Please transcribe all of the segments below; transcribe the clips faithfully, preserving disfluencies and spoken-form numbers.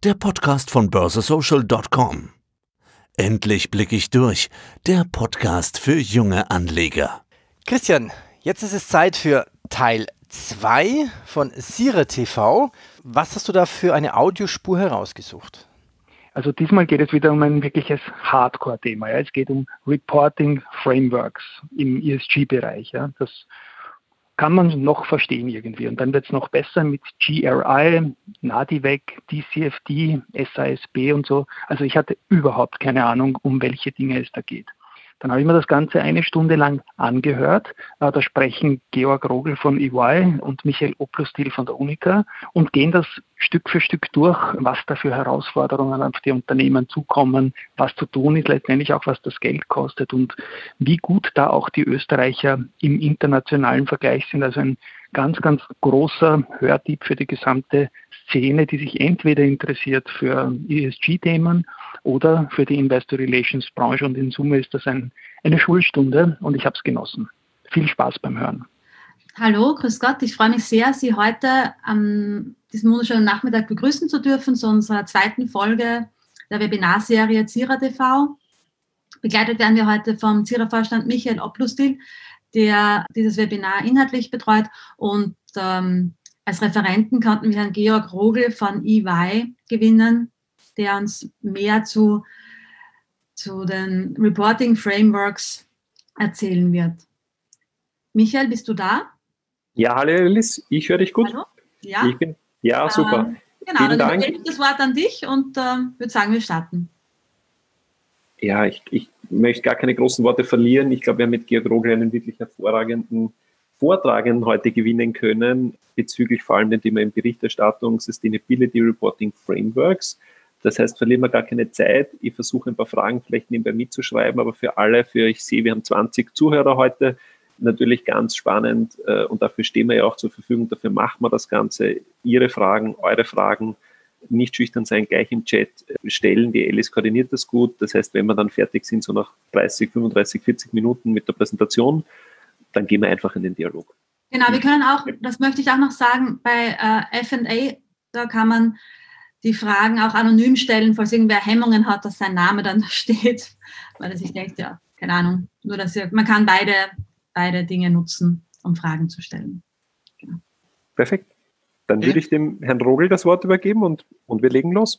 der Podcast von börse social punkt com. Endlich blicke ich durch, der Podcast für junge Anleger. Christian, jetzt ist es Zeit für Teil zwei von Sire T V. Was hast du da für eine Audiospur herausgesucht? Also diesmal geht es wieder um ein wirkliches Hardcore-Thema. Ja. Es geht um Reporting Frameworks im E S G-Bereich. Ja. Das kann man noch verstehen irgendwie. Und dann wird es noch besser mit G R I, NADIVEC, D C F D, S A S B und so. Also ich hatte überhaupt keine Ahnung, um welche Dinge es da geht. Dann habe ich mir das Ganze eine Stunde lang angehört. Da sprechen Georg Rogel von E Y und Michael Oplustil von der Unica und gehen das Stück für Stück durch, was da für Herausforderungen auf die Unternehmen zukommen, was zu tun ist, letztendlich auch, was das Geld kostet und wie gut da auch die Österreicher im internationalen Vergleich sind. Also ein ganz, ganz großer Hörtipp für die gesamte Szene, die sich entweder interessiert für E S G-Themen oder für die Investor Relations Branche. Und in Summe ist das ein, eine Schulstunde und ich habe es genossen. Viel Spaß beim Hören. Hallo, grüß Gott. Ich freue mich sehr, Sie heute am diesem wunderschönen Nachmittag begrüßen zu dürfen zu unserer zweiten Folge der Webinarserie Sire T V. Begleitet werden wir heute vom Sire-Vorstand Michael Oplustil, der dieses Webinar inhaltlich betreut. Und ähm, als Referenten konnten wir Herrn Georg Rogel von E Y gewinnen, der uns mehr zu, zu den Reporting Frameworks erzählen wird. Michael, bist du da? Ja, hallo Alice, ich höre dich gut. Hallo? Ja, ich bin, ja super. Ähm, genau, Vielen dann Dank. gebe ich das Wort an dich und äh, würde sagen, wir starten. Ja, ich, ich möchte gar keine großen Worte verlieren. Ich glaube, wir haben mit Georg Rogel einen wirklich hervorragenden Vortragenden heute gewinnen können, bezüglich vor allem dem Thema Berichterstattung, Sustainability Reporting Frameworks. Das heißt, verlieren wir gar keine Zeit. Ich versuche ein paar Fragen vielleicht nebenbei mitzuschreiben, aber für alle, für ich sehe, wir haben zwanzig Zuhörer heute, natürlich ganz spannend und dafür stehen wir ja auch zur Verfügung, dafür machen wir das Ganze. Ihre Fragen, eure Fragen, nicht schüchtern sein, gleich im Chat stellen. Die Alice koordiniert das gut. Das heißt, wenn wir dann fertig sind, so nach dreißig, fünfunddreißig, vierzig Minuten mit der Präsentation, dann gehen wir einfach in den Dialog. Genau, wir können auch, das möchte ich auch noch sagen, bei äh, F und A, da kann man die Fragen auch anonym stellen, falls irgendwer Hemmungen hat, dass sein Name dann da steht, weil er sich denkt, ja, keine Ahnung, nur dass ihr, man kann beide, beide Dinge nutzen, um Fragen zu stellen. Genau. Perfekt. Dann würde ich dem Herrn Rogel das Wort übergeben und, und wir legen los.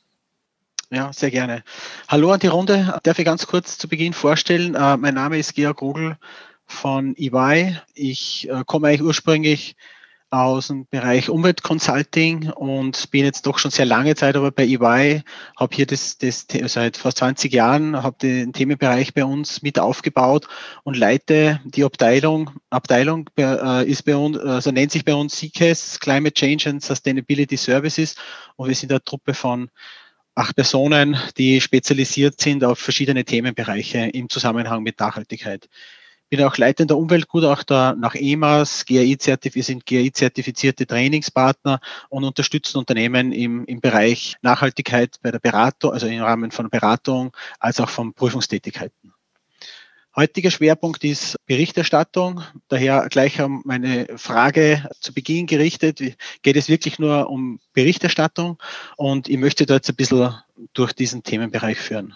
Ja, sehr gerne. Hallo an die Runde. Darf ich ganz kurz zu Beginn vorstellen? Uh, mein Name ist Georg Rogel von E Y. Ich uh, komme eigentlich ursprünglich aus dem Bereich Umweltconsulting und bin jetzt doch schon sehr lange Zeit aber bei E Y, habe hier das, das seit fast zwanzig Jahren, habe den Themenbereich bei uns mit aufgebaut und leite die Abteilung, Abteilung äh, ist bei uns, also nennt sich bei uns C C A S, Climate Change and Sustainability Services, und wir sind eine Truppe von acht Personen, die spezialisiert sind auf verschiedene Themenbereiche im Zusammenhang mit Nachhaltigkeit. Ich bin auch leitender Umweltgutachter nach E M A S, G A I-Zertif- wir sind G A I-zertifizierte Trainingspartner und unterstützen Unternehmen im, im Bereich Nachhaltigkeit bei der Beratung, also im Rahmen von Beratung, als auch von Prüfungstätigkeiten. Heutiger Schwerpunkt ist Berichterstattung, daher gleich um meine Frage zu Beginn gerichtet. Geht es wirklich nur um Berichterstattung? Und ich möchte da jetzt ein bisschen durch diesen Themenbereich führen.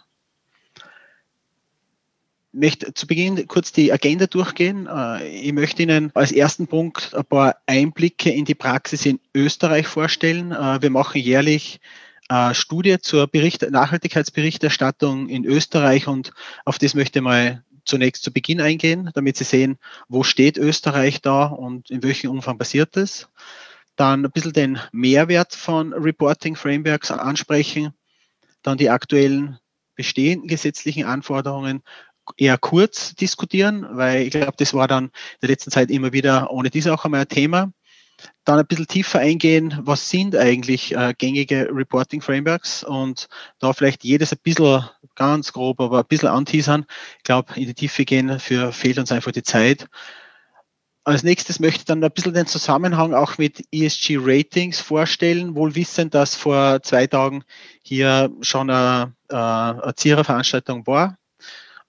Ich möchte zu Beginn kurz die Agenda durchgehen. Ich möchte Ihnen als ersten Punkt ein paar Einblicke in die Praxis in Österreich vorstellen. Wir machen jährlich eine Studie zur Bericht- Nachhaltigkeitsberichterstattung in Österreich und auf das möchte ich mal zunächst zu Beginn eingehen, damit Sie sehen, wo steht Österreich da und in welchem Umfang passiert das. Dann ein bisschen den Mehrwert von Reporting Frameworks ansprechen, dann die aktuellen bestehenden gesetzlichen Anforderungen eher kurz diskutieren, weil ich glaube, das war dann in der letzten Zeit immer wieder ohne dies auch einmal ein Thema. Dann ein bisschen tiefer eingehen, was sind eigentlich äh, gängige Reporting Frameworks und da vielleicht jedes ein bisschen, ganz grob, aber ein bisschen anteasern. Ich glaube, in die Tiefe gehen, für fehlt uns einfach die Zeit. Als nächstes möchte ich dann ein bisschen den Zusammenhang auch mit E S G Ratings vorstellen, wohl wissend, dass vor zwei Tagen hier schon eine, eine Zierer-Veranstaltung war.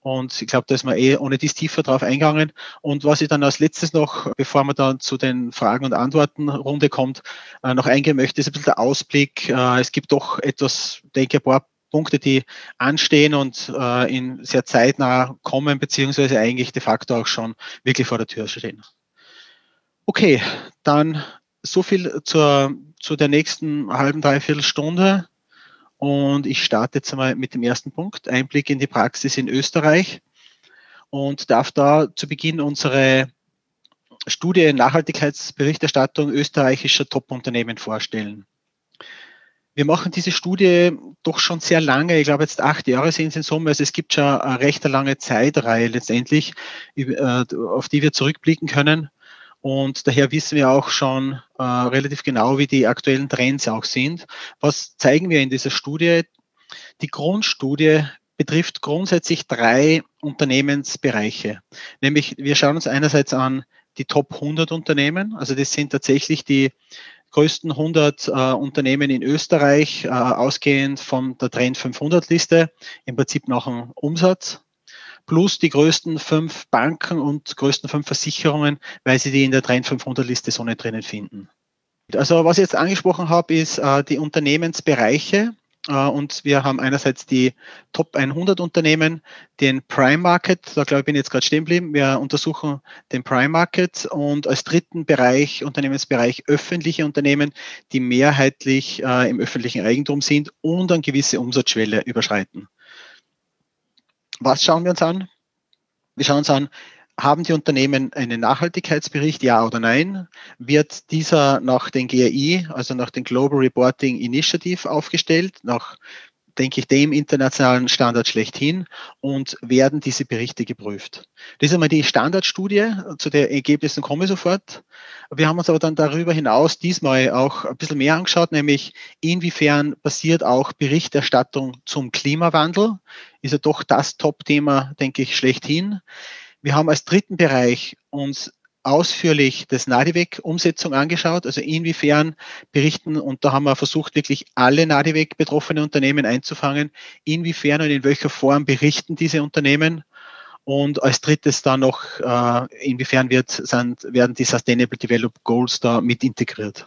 Und ich glaube, da ist man eh ohne dies tiefer drauf eingegangen. Und was ich dann als letztes noch, bevor man dann zu den Fragen- und Antworten-Runde kommt, äh, noch eingehen möchte, ist ein bisschen der Ausblick. Äh, es gibt doch etwas, denke ich, ein paar Punkte, die anstehen und äh, in sehr zeitnah kommen, beziehungsweise eigentlich de facto auch schon wirklich vor der Tür stehen. Okay, dann so viel zur, zu der nächsten halben, dreiviertel Stunde. Und ich starte jetzt einmal mit dem ersten Punkt, Einblick in die Praxis in Österreich, und darf da zu Beginn unsere Studie Nachhaltigkeitsberichterstattung österreichischer Top-Unternehmen vorstellen. Wir machen diese Studie doch schon sehr lange, ich glaube jetzt acht Jahre sind es in Summe, also es gibt schon eine recht lange Zeitreihe letztendlich, auf die wir zurückblicken können. Und daher wissen wir auch schon äh, relativ genau, wie die aktuellen Trends auch sind. Was zeigen wir in dieser Studie? Die Grundstudie betrifft grundsätzlich drei Unternehmensbereiche. Nämlich wir schauen uns einerseits an die Top hundert Unternehmen, also das sind tatsächlich die größten hundert äh, Unternehmen in Österreich, äh, ausgehend von der Trend fünfhundert Liste, im Prinzip nach dem Umsatz, plus die größten fünf Banken und größten fünf Versicherungen, weil sie die in der Trend fünfhundert Liste so nicht drinnen finden. Also was ich jetzt angesprochen habe, ist äh, die Unternehmensbereiche. Uh, und wir haben einerseits die Top hundert Unternehmen, den Prime Market, da glaube ich, bin ich jetzt gerade stehen geblieben. Wir untersuchen den Prime Market und als dritten Bereich, Unternehmensbereich, öffentliche Unternehmen, die mehrheitlich uh, im öffentlichen Eigentum sind und eine gewisse Umsatzschwelle überschreiten. Was schauen wir uns an? Wir schauen uns an, haben die Unternehmen einen Nachhaltigkeitsbericht, ja oder nein? Wird dieser nach den G R I, also nach den Global Reporting Initiative aufgestellt, nach, denke ich, dem internationalen Standard schlechthin, und werden diese Berichte geprüft? Das ist einmal die Standardstudie, zu den Ergebnissen komme ich sofort. Wir haben uns aber dann darüber hinaus diesmal auch ein bisschen mehr angeschaut, nämlich inwiefern passiert auch Berichterstattung zum Klimawandel, ist ja doch das Top-Thema, denke ich, schlechthin. Wir haben als dritten Bereich uns ausführlich das NADIVEC-Umsetzung angeschaut, also inwiefern berichten, und da haben wir versucht, wirklich alle NADIVEC-betroffene Unternehmen einzufangen, inwiefern und in welcher Form berichten diese Unternehmen, und als drittes dann noch, äh, inwiefern wird, sind, werden die Sustainable Development Goals da mit integriert.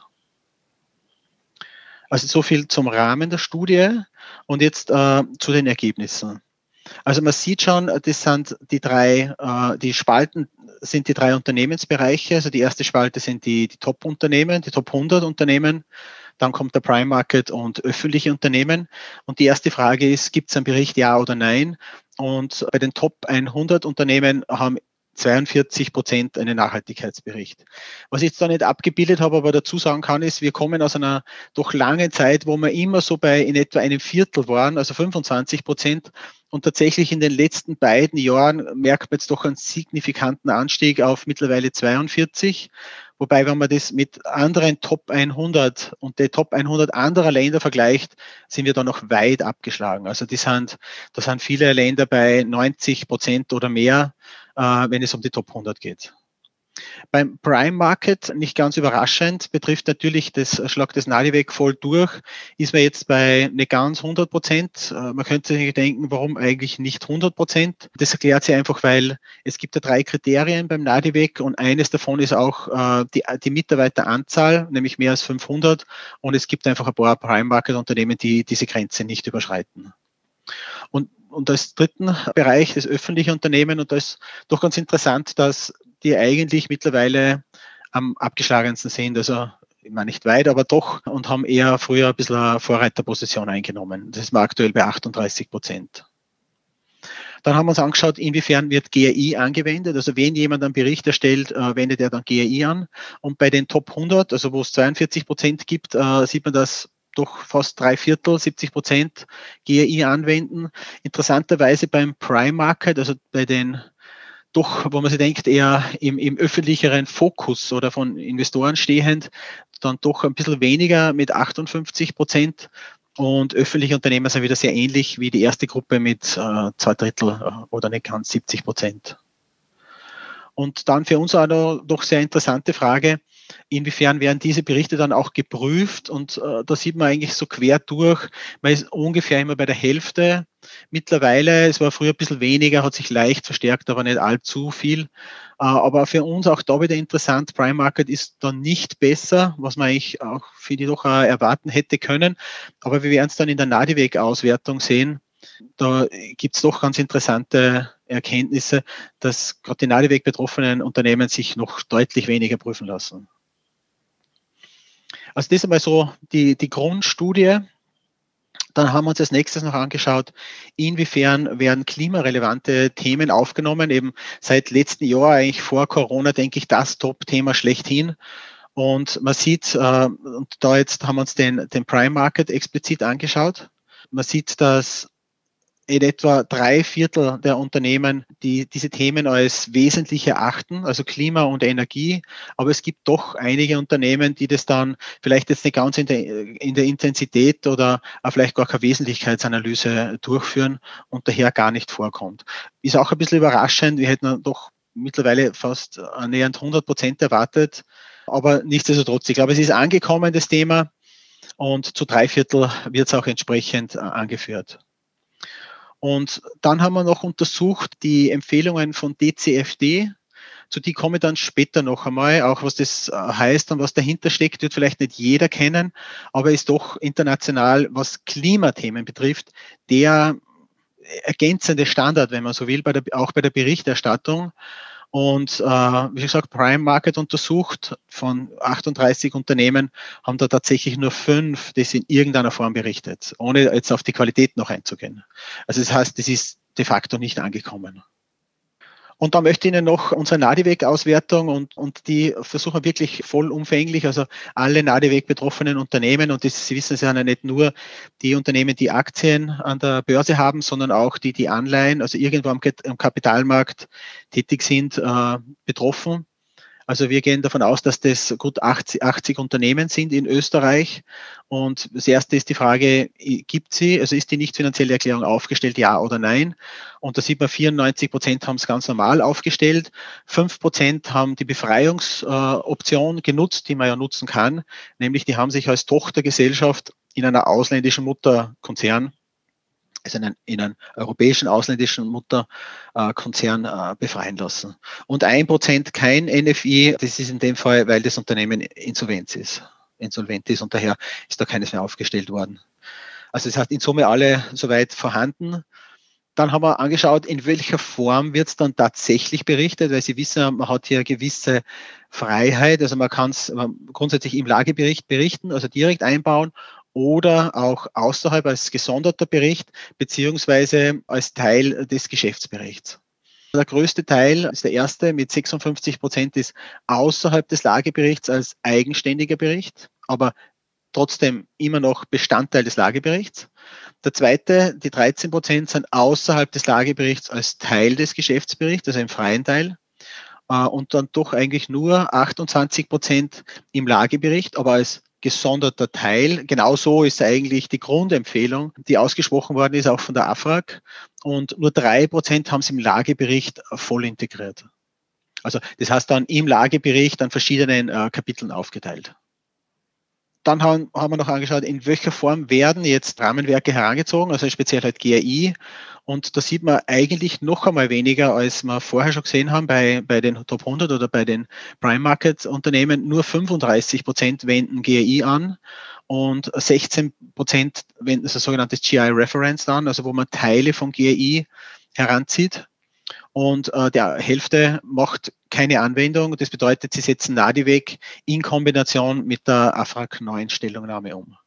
Also so viel zum Rahmen der Studie und jetzt äh, zu den Ergebnissen. Also man sieht schon, das sind die drei, äh, die Spalten sind die drei Unternehmensbereiche. Also die erste Spalte sind die, die Top-Unternehmen, die Top hundert Unternehmen. Dann kommt der Prime Market und öffentliche Unternehmen. Und die erste Frage ist, gibt es einen Bericht, ja oder nein? Und bei den Top hundert Unternehmen haben zweiundvierzig Prozent einen Nachhaltigkeitsbericht. Was ich jetzt da nicht abgebildet habe, aber dazu sagen kann, ist, wir kommen aus einer doch langen Zeit, wo wir immer so bei in etwa einem Viertel waren, also fünfundzwanzig Prozent. Und tatsächlich in den letzten beiden Jahren merkt man jetzt doch einen signifikanten Anstieg auf mittlerweile zweiundvierzig. Wobei, wenn man das mit anderen Top hundert und den Top hundert anderer Länder vergleicht, sind wir da noch weit abgeschlagen. Also die sind, da sind viele Länder bei neunzig Prozent oder mehr, äh, wenn es um die Top hundert geht. Beim Prime Market, nicht ganz überraschend, betrifft natürlich das Schlag des NADIVEC voll durch, ist man jetzt bei nicht ganz hundert Prozent. Man könnte sich denken, warum eigentlich nicht hundert Prozent? Das erklärt sich einfach, weil es gibt ja drei Kriterien beim NADIVEC und eines davon ist auch äh, die, die Mitarbeiteranzahl, nämlich mehr als fünfhundert, und es gibt einfach ein paar Prime Market Unternehmen, die diese Grenze nicht überschreiten. Und, und als dritten Bereich das öffentliche Unternehmen, und da ist doch ganz interessant, dass die eigentlich mittlerweile am abgeschlagensten sind, also ich meine nicht weit, aber doch, und haben eher früher ein bisschen eine Vorreiterposition eingenommen. Das ist mal aktuell bei achtunddreißig Prozent. Dann haben wir uns angeschaut, inwiefern wird G R I angewendet, also wenn jemand einen Bericht erstellt, äh, wendet er dann G R I an, und bei den Top hundert, also wo es zweiundvierzig Prozent gibt, äh, sieht man, dass doch fast drei Viertel, siebzig Prozent G R I anwenden. Interessanterweise beim Prime Market, also bei den doch, wo man sich denkt, eher im, im öffentlicheren Fokus oder von Investoren stehend, dann doch ein bisschen weniger mit achtundfünfzig Prozent, und öffentliche Unternehmen sind wieder sehr ähnlich wie die erste Gruppe mit äh, zwei Drittel äh, oder nicht ganz siebzig Prozent. Und dann für uns auch noch, doch sehr interessante Frage, inwiefern werden diese Berichte dann auch geprüft, und äh, da sieht man eigentlich so quer durch, man ist ungefähr immer bei der Hälfte, Mittlerweile, es war früher ein bisschen weniger, hat sich leicht verstärkt, aber nicht allzu viel. Aber für uns auch da wieder interessant, Prime Market ist da nicht besser, was man eigentlich auch für die doch erwarten hätte können. Aber wir werden es dann in der Nadivec-Auswertung sehen. Da gibt es doch ganz interessante Erkenntnisse, dass gerade die Nadivec betroffenen Unternehmen sich noch deutlich weniger prüfen lassen. Also das ist einmal so die, die Grundstudie. Dann haben wir uns als nächstes noch angeschaut, inwiefern werden klimarelevante Themen aufgenommen. Eben seit letztem Jahr, eigentlich vor Corona, denke ich, das Top-Thema schlechthin. Und man sieht, äh, und da jetzt haben wir uns den, den Prime Market explizit angeschaut. Man sieht, dass in etwa drei Viertel der Unternehmen, die diese Themen als wesentlich erachten, also Klima und Energie. Aber es gibt doch einige Unternehmen, die das dann vielleicht jetzt nicht ganz in der, in der Intensität oder auch vielleicht gar keine Wesentlichkeitsanalyse durchführen und daher gar nicht vorkommt. Ist auch ein bisschen überraschend. Wir hätten doch mittlerweile fast annähernd hundert Prozent erwartet. Aber nichtsdestotrotz, ich glaube, es ist angekommen, das Thema. Und zu drei Viertel wird es auch entsprechend angeführt. Und dann haben wir noch untersucht die Empfehlungen von D C F D. Zu die komme ich dann später noch einmal. Auch was das heißt und was dahinter steckt, wird vielleicht nicht jeder kennen, aber ist doch international, was Klimathemen betrifft, der ergänzende Standard, wenn man so will, bei der, auch bei der Berichterstattung. Und äh, wie gesagt, Prime Market untersucht, von achtunddreißig Unternehmen haben da tatsächlich nur fünf, das in irgendeiner Form berichtet, ohne jetzt auf die Qualität noch einzugehen. Also das heißt, das ist de facto nicht angekommen. Und da möchte ich Ihnen noch unsere Nadivec-Auswertung und, und die versuchen wirklich vollumfänglich, also alle Nadivec-betroffenen Unternehmen, und das, Sie wissen, es sind ja nicht nur die Unternehmen, die Aktien an der Börse haben, sondern auch die, die Anleihen, also irgendwo am, am Kapitalmarkt tätig sind, äh, betroffen. Also wir gehen davon aus, dass das gut achtzig, achtzig Unternehmen sind in Österreich. Und das erste ist die Frage, gibt sie, also ist die nicht finanzielle Erklärung aufgestellt, ja oder nein? Und da sieht man, vierundneunzig Prozent haben es ganz normal aufgestellt, fünf Prozent haben die Befreiungsoption äh, genutzt, die man ja nutzen kann, nämlich die haben sich als Tochtergesellschaft in einer ausländischen Mutterkonzern, also in einen, in einen europäischen ausländischen Mutterkonzern äh, befreien lassen. Und ein Prozent kein N F I, das ist in dem Fall, weil das Unternehmen insolvent ist, insolvent ist und daher ist da keines mehr aufgestellt worden. Also das heißt, in Summe alle soweit vorhanden. Dann haben wir angeschaut, in welcher Form wird es dann tatsächlich berichtet, weil Sie wissen, man hat hier eine gewisse Freiheit, also man kann es grundsätzlich im Lagebericht berichten, also direkt einbauen, oder auch außerhalb als gesonderter Bericht beziehungsweise als Teil des Geschäftsberichts. Der größte Teil ist der erste mit sechsundfünfzig Prozent ist außerhalb des Lageberichts als eigenständiger Bericht, aber trotzdem immer noch Bestandteil des Lageberichts. Der zweite, die dreizehn Prozent sind außerhalb des Lageberichts als Teil des Geschäftsberichts, also im freien Teil. Und dann doch eigentlich nur achtundzwanzig Prozent im Lagebericht, aber als gesonderter Teil. Genauso ist eigentlich die Grundempfehlung, die ausgesprochen worden ist, auch von der A F R A G. Und nur drei Prozent haben es im Lagebericht voll integriert. Also das heißt dann im Lagebericht an verschiedenen äh, Kapiteln aufgeteilt. Dann haben, haben wir noch angeschaut, in welcher Form werden jetzt Rahmenwerke herangezogen, also speziell halt G R I. Und da sieht man eigentlich noch einmal weniger, als wir vorher schon gesehen haben bei, bei den Top hundert oder bei den Prime Market Unternehmen. Nur fünfunddreißig Prozent wenden G R I an und sechzehn Prozent wenden das sogenannte G I Reference an, also wo man Teile von G R I heranzieht. Und äh, der Hälfte macht keine Anwendung. Das bedeutet, sie setzen Nadivec in Kombination mit der A F R A G neuen Stellungnahme um.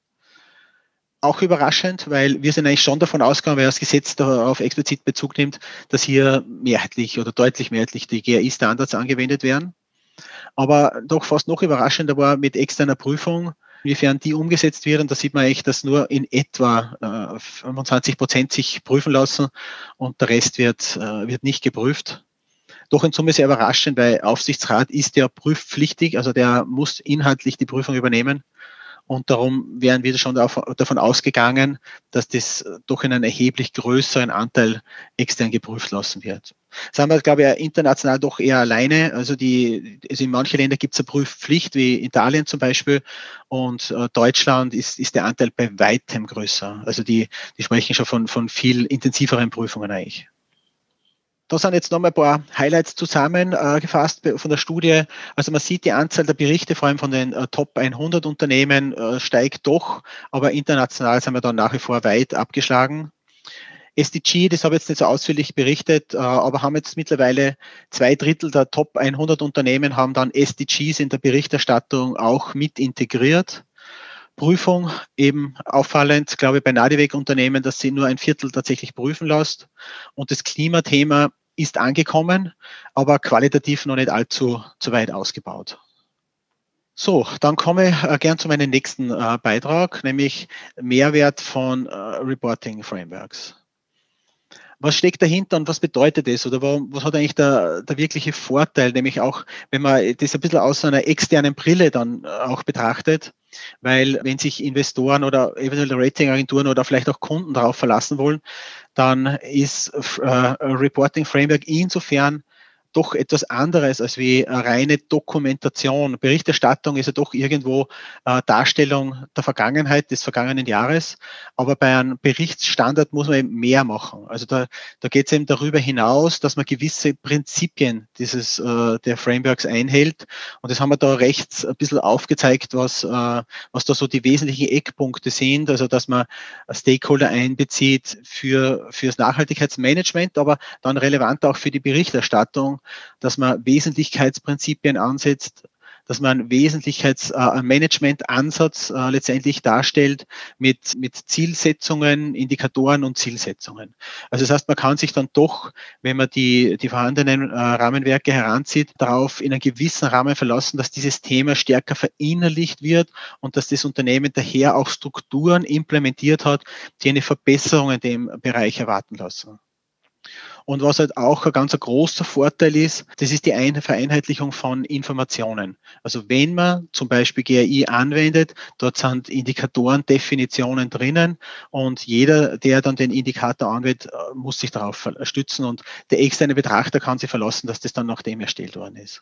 Auch überraschend, weil wir sind eigentlich schon davon ausgegangen, weil das Gesetz darauf explizit Bezug nimmt, dass hier mehrheitlich oder deutlich mehrheitlich die G R I-Standards angewendet werden. Aber doch fast noch überraschender war mit externer Prüfung, inwiefern die umgesetzt wird. Und da sieht man echt, dass nur in etwa äh, fünfundzwanzig Prozent sich prüfen lassen und der Rest wird, äh, wird nicht geprüft. Doch in Summe sehr überraschend, weil Aufsichtsrat ist ja prüfpflichtig, also der muss inhaltlich die Prüfung übernehmen. Und darum wären wir schon davon ausgegangen, dass das doch in einem erheblich größeren Anteil extern geprüft lassen wird. Das haben wir, glaube ich, international doch eher alleine. Also, die, also in manchen Ländern gibt es eine Prüfpflicht, wie Italien zum Beispiel. Und äh, Deutschland ist, ist der Anteil bei weitem größer. Also die, die sprechen schon von, von viel intensiveren Prüfungen eigentlich. Da sind jetzt nochmal ein paar Highlights zusammengefasst äh, von der Studie. Also man sieht, die Anzahl der Berichte, vor allem von den äh, Top hundert Unternehmen, äh, steigt doch, aber international sind wir dann nach wie vor weit abgeschlagen. S D G, das habe ich jetzt nicht so ausführlich berichtet, äh, aber haben jetzt mittlerweile zwei Drittel der Top hundert Unternehmen haben dann S D Gs in der Berichterstattung auch mit integriert. Prüfung, eben auffallend, glaube ich, bei Nadeweg-Unternehmen, dass sie nur ein Viertel tatsächlich prüfen lässt. Und das Klimathema ist angekommen, aber qualitativ noch nicht allzu zu weit ausgebaut. So, dann komme ich äh, gern zu meinem nächsten äh, Beitrag, nämlich Mehrwert von äh, Reporting Frameworks. Was steckt dahinter und was bedeutet das? Oder warum, was hat eigentlich der, der wirkliche Vorteil? Nämlich auch, wenn man das ein bisschen aus einer externen Brille dann auch betrachtet, weil wenn sich Investoren oder eventuell Ratingagenturen oder vielleicht auch Kunden darauf verlassen wollen, dann ist äh, Reporting Framework insofern doch etwas anderes als wie eine reine Dokumentation. Berichterstattung ist ja doch irgendwo äh, Darstellung der Vergangenheit, des vergangenen Jahres. Aber bei einem Berichtsstandard muss man eben mehr machen. Also da, da geht es eben darüber hinaus, dass man gewisse Prinzipien dieses äh, der Frameworks einhält. Und das haben wir da rechts ein bisschen aufgezeigt, was, äh, was da so die wesentlichen Eckpunkte sind. Also dass man Stakeholder einbezieht für fürs Nachhaltigkeitsmanagement, aber dann relevant auch für die Berichterstattung, dass man Wesentlichkeitsprinzipien ansetzt, dass man einen Wesentlichkeitsmanagementansatz äh, letztendlich darstellt mit, mit Zielsetzungen, Indikatoren und Zielsetzungen. Also das heißt, man kann sich dann doch, wenn man die, die vorhandenen äh, Rahmenwerke heranzieht, darauf in einem gewissen Rahmen verlassen, dass dieses Thema stärker verinnerlicht wird und dass das Unternehmen daher auch Strukturen implementiert hat, die eine Verbesserung in dem Bereich erwarten lassen. Und was halt auch ein ganz großer Vorteil ist, das ist die Vereinheitlichung von Informationen. Also wenn man zum Beispiel G R I anwendet, dort sind Indikatoren, Definitionen drinnen und jeder, der dann den Indikator anwendet, muss sich darauf stützen und der externe Betrachter kann sich verlassen, dass das dann nach dem erstellt worden ist.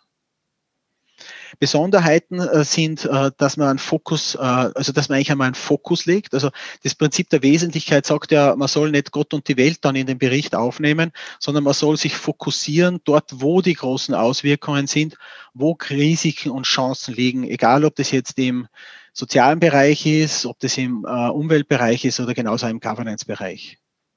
Besonderheiten äh, sind, äh, dass man einen Fokus, äh, also dass man eigentlich einmal einen Fokus legt. Also das Prinzip der Wesentlichkeit sagt ja, man soll nicht Gott und die Welt dann in den Bericht aufnehmen, sondern man soll sich fokussieren dort, wo die großen Auswirkungen sind, wo Risiken und Chancen liegen, egal ob das jetzt im sozialen Bereich ist, ob das im äh, Umweltbereich ist oder genauso im Governance-Bereich.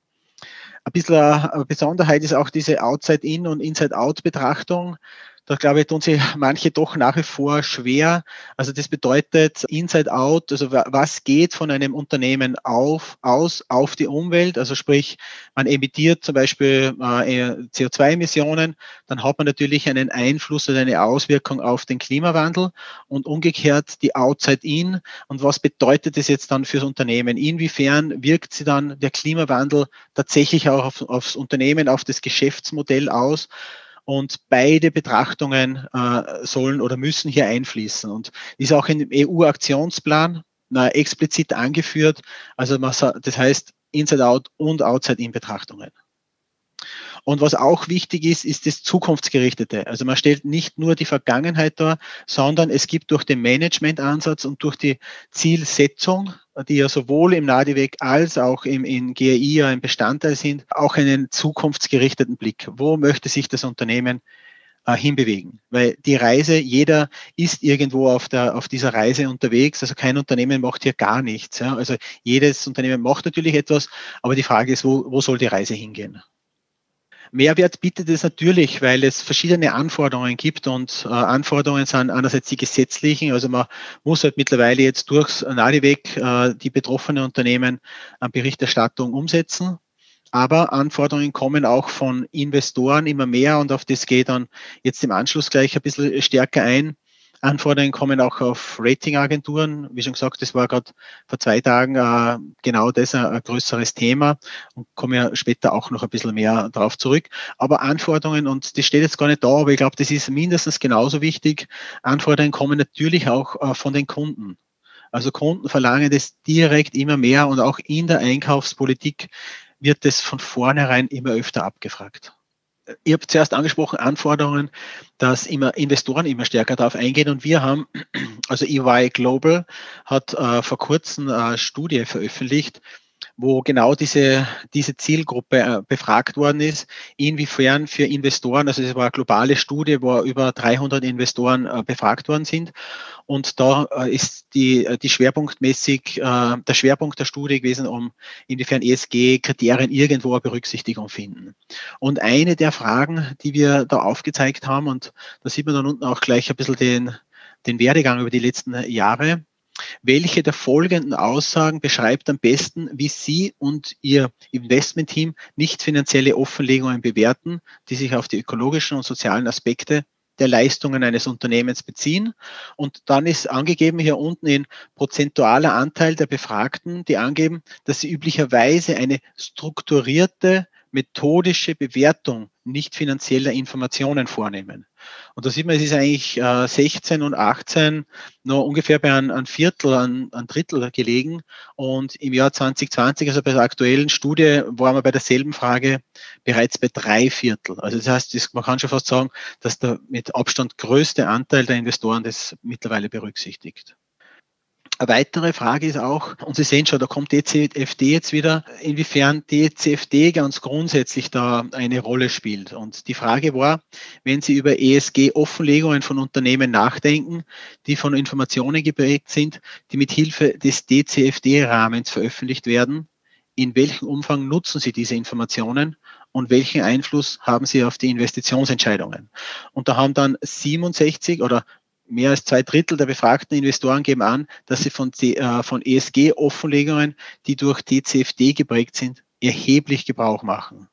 Ein bisschen eine Besonderheit ist auch diese Outside-In- und Inside-Out-Betrachtung. Da glaube ich, tun sich manche doch nach wie vor schwer. Also das bedeutet Inside Out, also was geht von einem Unternehmen auf, aus auf die Umwelt? Also sprich, man emittiert zum Beispiel äh, C O zwei Emissionen, dann hat man natürlich einen Einfluss oder eine Auswirkung auf den Klimawandel und umgekehrt die Outside In. Und was bedeutet das jetzt dann fürs Unternehmen? Inwiefern wirkt sich dann der Klimawandel tatsächlich auch auf, aufs Unternehmen, auf das Geschäftsmodell aus? Und beide Betrachtungen äh, sollen oder müssen hier einfließen. Und ist auch im E U-Aktionsplan na, explizit angeführt. Also man, das heißt Inside-Out und Outside-In-Betrachtungen. Und was auch wichtig ist, ist das Zukunftsgerichtete. Also man stellt nicht nur die Vergangenheit dar, sondern es gibt durch den Managementansatz und durch die Zielsetzung, die ja sowohl im Nadeweg als auch im, in G R I ja ein Bestandteil sind, auch einen zukunftsgerichteten Blick. Wo möchte sich das Unternehmen äh, hinbewegen? Weil die Reise, jeder ist irgendwo auf, der, auf dieser Reise unterwegs. Also kein Unternehmen macht hier gar nichts. Ja? Also jedes Unternehmen macht natürlich etwas, aber die Frage ist, wo, wo soll die Reise hingehen? Mehrwert bietet es natürlich, weil es verschiedene Anforderungen gibt und äh, Anforderungen sind einerseits die gesetzlichen, also man muss halt mittlerweile jetzt durchs Nadeweg äh, die betroffenen Unternehmen an Berichterstattung umsetzen, aber Anforderungen kommen auch von Investoren immer mehr und auf das geht dann jetzt im Anschluss gleich ein bisschen stärker ein. Anforderungen kommen auch auf Ratingagenturen. Wie schon gesagt, das war gerade vor zwei Tagen äh, genau das ein, ein größeres Thema und komme ja später auch noch ein bisschen mehr darauf zurück. Aber Anforderungen, und das steht jetzt gar nicht da, aber ich glaube, das ist mindestens genauso wichtig, Anforderungen kommen natürlich auch äh, von den Kunden. Also Kunden verlangen das direkt immer mehr und auch in der Einkaufspolitik wird es von vornherein immer öfter abgefragt. Ich habe zuerst angesprochen, Anforderungen, dass immer Investoren immer stärker darauf eingehen und wir haben, also E Y Global hat äh, vor kurzem eine Studie veröffentlicht, wo genau diese, diese Zielgruppe äh, befragt worden ist, inwiefern für Investoren, also es war eine globale Studie, wo über dreihundert Investoren äh, befragt worden sind und da äh, ist die, die schwerpunktmäßig, äh, der Schwerpunkt der Studie gewesen, um inwiefern E S G-Kriterien irgendwo eine Berücksichtigung finden. Und eine der Fragen, die wir da aufgezeigt haben, und da sieht man dann unten auch gleich ein bisschen den, den Werdegang über die letzten Jahre, welche der folgenden Aussagen beschreibt am besten, wie Sie und Ihr Investmentteam nicht finanzielle Offenlegungen bewerten, die sich auf die ökologischen und sozialen Aspekte der Leistungen eines Unternehmens beziehen. Und dann ist angegeben hier unten in prozentualer Anteil der Befragten, die angeben, dass sie üblicherweise eine strukturierte, methodische Bewertung nicht finanzieller Informationen vornehmen. Und da sieht man, es ist eigentlich äh, sechzehn und achtzehn noch ungefähr bei einem, einem Viertel, einem, einem Drittel gelegen. Und im Jahr zwanzig zwanzig, also bei der aktuellen Studie, waren wir bei derselben Frage bereits bei drei Viertel. Also das heißt, das, man kann schon fast sagen, dass der mit Abstand größte Anteil der Investoren das mittlerweile berücksichtigt. Eine weitere Frage ist auch, und Sie sehen schon, da kommt D C F D jetzt wieder, inwiefern D C F D ganz grundsätzlich da eine Rolle spielt. Und die Frage war, wenn Sie über E S G-Offenlegungen von Unternehmen nachdenken, die von Informationen geprägt sind, die mit Hilfe des D C F D-Rahmens veröffentlicht werden, in welchem Umfang nutzen Sie diese Informationen und welchen Einfluss haben sie auf die Investitionsentscheidungen? Und da haben dann siebenundsechzig oder mehr als zwei Drittel der befragten Investoren geben an, dass sie von, äh, von E S G-Offenlegungen, die durch D C F D geprägt sind, erheblich Gebrauch machen.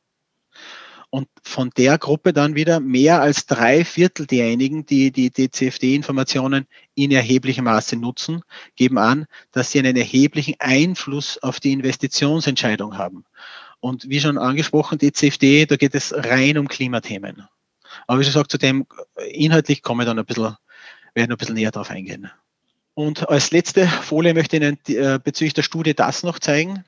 Und von der Gruppe dann wieder mehr als drei Viertel derjenigen, die die D C F D-Informationen in erheblichem Maße nutzen, geben an, dass sie einen erheblichen Einfluss auf die Investitionsentscheidung haben. Und wie schon angesprochen, D C F D, da geht es rein um Klimathemen. Aber wie schon gesagt, zu dem inhaltlich komme ich dann ein bisschen werden ein bisschen näher darauf eingehen. Und als letzte Folie möchte ich Ihnen äh, bezüglich der Studie das noch zeigen.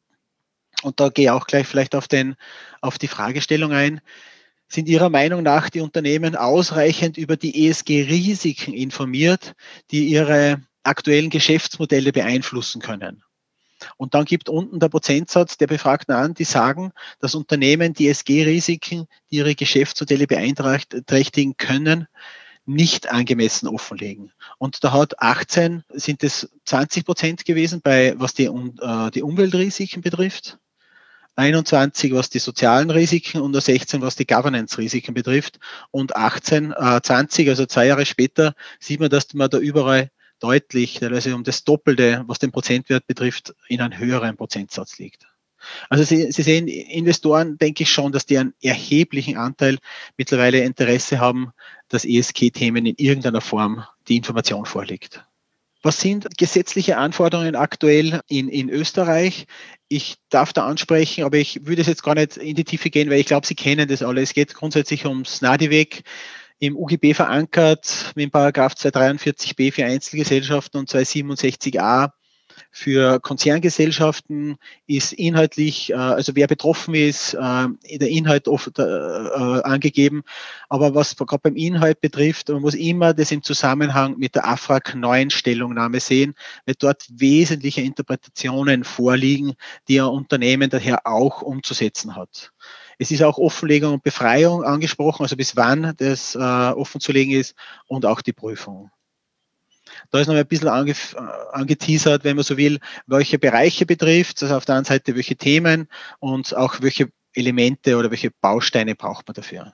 Und da gehe ich auch gleich vielleicht auf, den, auf die Fragestellung ein. Sind Ihrer Meinung nach die Unternehmen ausreichend über die E S G-Risiken informiert, die ihre aktuellen Geschäftsmodelle beeinflussen können? Und dann gibt unten der Prozentsatz der Befragten an, die sagen, dass Unternehmen die E S G-Risiken, die ihre Geschäftsmodelle beeinträchtigen können, nicht angemessen offenlegen. Und da hat achtzehn, sind es zwanzig Prozent gewesen, bei was die, äh, die Umweltrisiken betrifft, einundzwanzig, was die sozialen Risiken und sechzehn, was die Governance-Risiken betrifft. Und achtzehn, äh, zwanzig, also zwei Jahre später, sieht man, dass man da überall deutlich, teilweise um das Doppelte, was den Prozentwert betrifft, in einem höheren Prozentsatz liegt. Also Sie, Sie sehen, Investoren, denke ich schon, dass die einen erheblichen Anteil mittlerweile Interesse haben, dass E S G-Themen in irgendeiner Form die Information vorliegt. Was sind gesetzliche Anforderungen aktuell in, in Österreich? Ich darf da ansprechen, aber ich würde es jetzt gar nicht in die Tiefe gehen, weil ich glaube, Sie kennen das alle. Es geht grundsätzlich ums NADIVEC, im U G B verankert, mit dem Paragraph zweihundertdreiundvierzig b für Einzelgesellschaften und zweihundertsiebenundsechzig a für Konzerngesellschaften ist inhaltlich, also wer betroffen ist, der Inhalt oft, äh, angegeben. Aber was gerade beim Inhalt betrifft, man muss immer das im Zusammenhang mit der A F R A G neun Stellungnahme sehen, weil dort wesentliche Interpretationen vorliegen, die ein Unternehmen daher auch umzusetzen hat. Es ist auch Offenlegung und Befreiung angesprochen, also bis wann das äh, offenzulegen ist und auch die Prüfung. Da ist noch ein bisschen ange, angeteasert, wenn man so will, welche Bereiche betrifft, also auf der anderen Seite welche Themen und auch welche Elemente oder welche Bausteine braucht man dafür.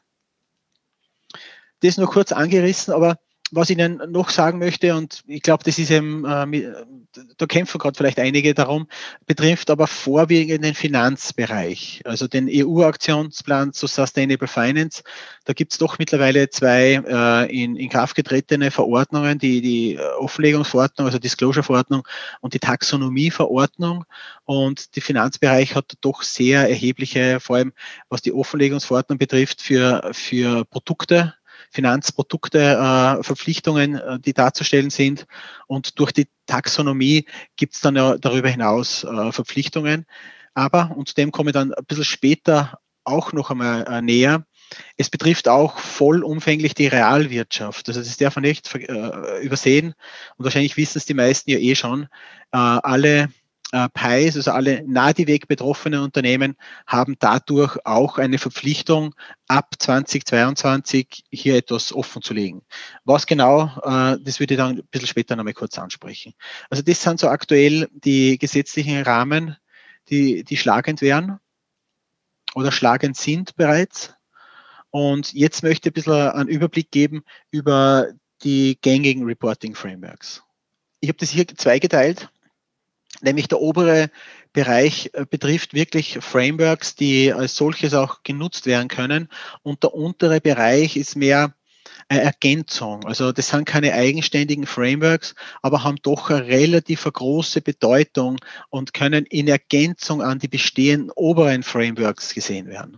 Das nur kurz angerissen, aber was ich Ihnen noch sagen möchte, und ich glaube, das ist eben, äh, da kämpfen gerade vielleicht einige darum, betrifft aber vorwiegend den Finanzbereich, also den E U-Aktionsplan zu Sustainable Finance. Da gibt es doch mittlerweile zwei äh, in, in Kraft getretene Verordnungen, die, die Offenlegungsverordnung, also Disclosure-Verordnung und die Taxonomie-Verordnung. Und der Finanzbereich hat doch sehr erhebliche, vor allem was die Offenlegungsverordnung betrifft, für, für Produkte, Finanzprodukte, äh, Verpflichtungen, äh, die darzustellen sind. Und durch die Taxonomie gibt es dann ja darüber hinaus äh, Verpflichtungen. Aber, und dem komme ich dann ein bisschen später auch noch einmal äh, näher, es betrifft auch vollumfänglich die Realwirtschaft. Also das darf man nicht äh, übersehen. Und wahrscheinlich wissen es die meisten ja eh schon. Äh, alle äh, P I s, also alle NADIVEG betroffenen Unternehmen, haben dadurch auch eine Verpflichtung, ab zweitausendzweiundzwanzig hier etwas offen zu legen. Was genau, äh, das würde ich dann ein bisschen später nochmal kurz ansprechen. Also das sind so aktuell die gesetzlichen Rahmen, die, die schlagend wären oder schlagend sind bereits. Und jetzt möchte ich ein bisschen einen Überblick geben über die gängigen Reporting Frameworks. Ich habe das hier zweigeteilt, nämlich der obere Bereich betrifft wirklich Frameworks, die als solches auch genutzt werden können. Und der untere Bereich ist mehr eine Ergänzung. Also das sind keine eigenständigen Frameworks, aber haben doch eine relativ große Bedeutung und können in Ergänzung an die bestehenden oberen Frameworks gesehen werden.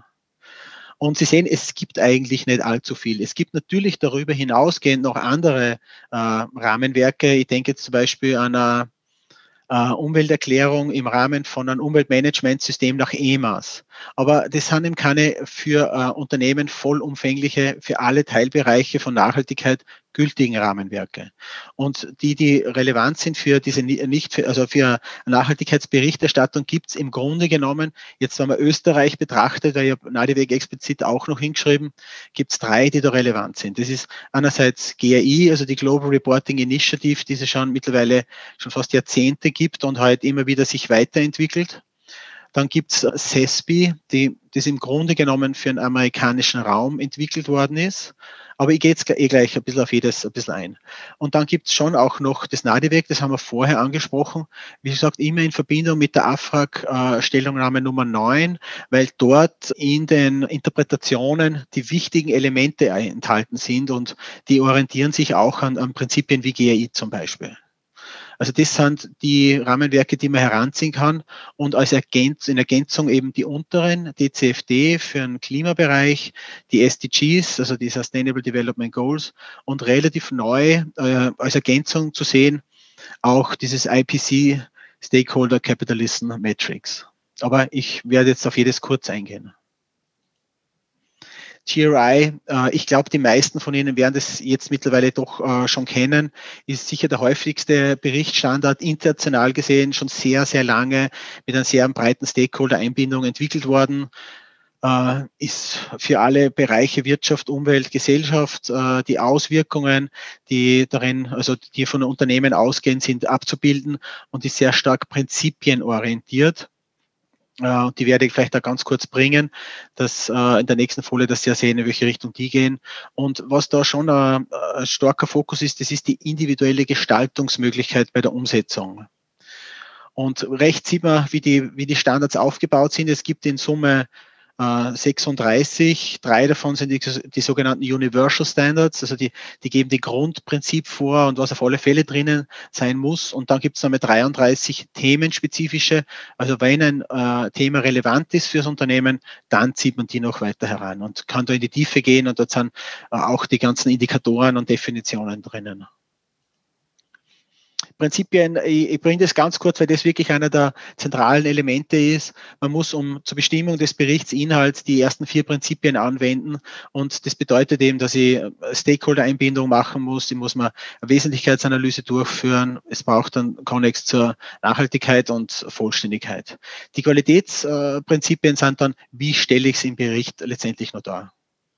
Und Sie sehen, es gibt eigentlich nicht allzu viel. Es gibt natürlich darüber hinausgehend noch andere äh, Rahmenwerke. Ich denke jetzt zum Beispiel an eine äh, Umwelterklärung im Rahmen von einem Umweltmanagementsystem nach E M A S. Aber das sind eben keine für äh, Unternehmen vollumfängliche, für alle Teilbereiche von Nachhaltigkeit gültigen Rahmenwerke. Und die, die relevant sind für diese nicht, für, also für Nachhaltigkeitsberichterstattung, gibt es im Grunde genommen, jetzt wenn man Österreich betrachtet, da ich habe NADIVEG explizit auch noch hingeschrieben, gibt es drei, die da relevant sind. Das ist einerseits G R I, also die Global Reporting Initiative, die es schon mittlerweile schon fast Jahrzehnte gibt und halt immer wieder sich weiterentwickelt. Dann gibt es S E S B I, die, das im Grunde genommen für den amerikanischen Raum entwickelt worden ist. Aber ich gehe jetzt eh gleich ein bisschen auf jedes ein bisschen ein. Und dann gibt es schon auch noch das NADIVEG, das haben wir vorher angesprochen. Wie gesagt, immer in Verbindung mit der A F R A G-Stellungnahme Nummer neun, weil dort in den Interpretationen die wichtigen Elemente enthalten sind und die orientieren sich auch an, an Prinzipien wie G R I zum Beispiel. Also das sind die Rahmenwerke, die man heranziehen kann und als Ergänz in Ergänzung eben die unteren, D C F D für den Klimabereich, die S D Gs, also die Sustainable Development Goals und relativ neu äh, als Ergänzung zu sehen auch dieses I P C Stakeholder Capitalism Metrics. Aber ich werde jetzt auf jedes kurz eingehen. G R I, äh, ich glaube, die meisten von Ihnen werden das jetzt mittlerweile doch äh, schon kennen, ist sicher der häufigste Berichtsstandard, international gesehen schon sehr, sehr lange mit einer sehr breiten Stakeholder-Einbindung entwickelt worden, äh, ist für alle Bereiche Wirtschaft, Umwelt, Gesellschaft, äh, die Auswirkungen, die darin, also die von Unternehmen ausgehen, sind abzubilden und ist sehr stark prinzipienorientiert. Uh, die werde ich vielleicht da ganz kurz bringen, dass uh, in der nächsten Folie, dass Sie ja sehen, in welche Richtung die gehen. Und was da schon ein, ein starker Fokus ist, das ist die individuelle Gestaltungsmöglichkeit bei der Umsetzung. Und rechts sieht man, wie die, wie die Standards aufgebaut sind. Es gibt in Summe Uh, sechsunddreißig, drei davon sind die, die sogenannten Universal Standards, also die, die geben die Grundprinzip vor und was auf alle Fälle drinnen sein muss. Und dann gibt es nochmal dreiunddreißig themenspezifische, also wenn ein uh, Thema relevant ist fürs Unternehmen, dann zieht man die noch weiter heran und kann da in die Tiefe gehen und dort sind uh, auch die ganzen Indikatoren und Definitionen drinnen. Prinzipien, ich, ich bringe das ganz kurz, weil das wirklich einer der zentralen Elemente ist. Man muss um zur Bestimmung des Berichtsinhalts die ersten vier Prinzipien anwenden und das bedeutet eben, dass ich Stakeholder-Einbindung machen muss, ich muss mal eine Wesentlichkeitsanalyse durchführen, es braucht dann Konnex zur Nachhaltigkeit und Vollständigkeit. Die Qualitätsprinzipien sind dann, wie stelle ich es im Bericht letztendlich noch dar.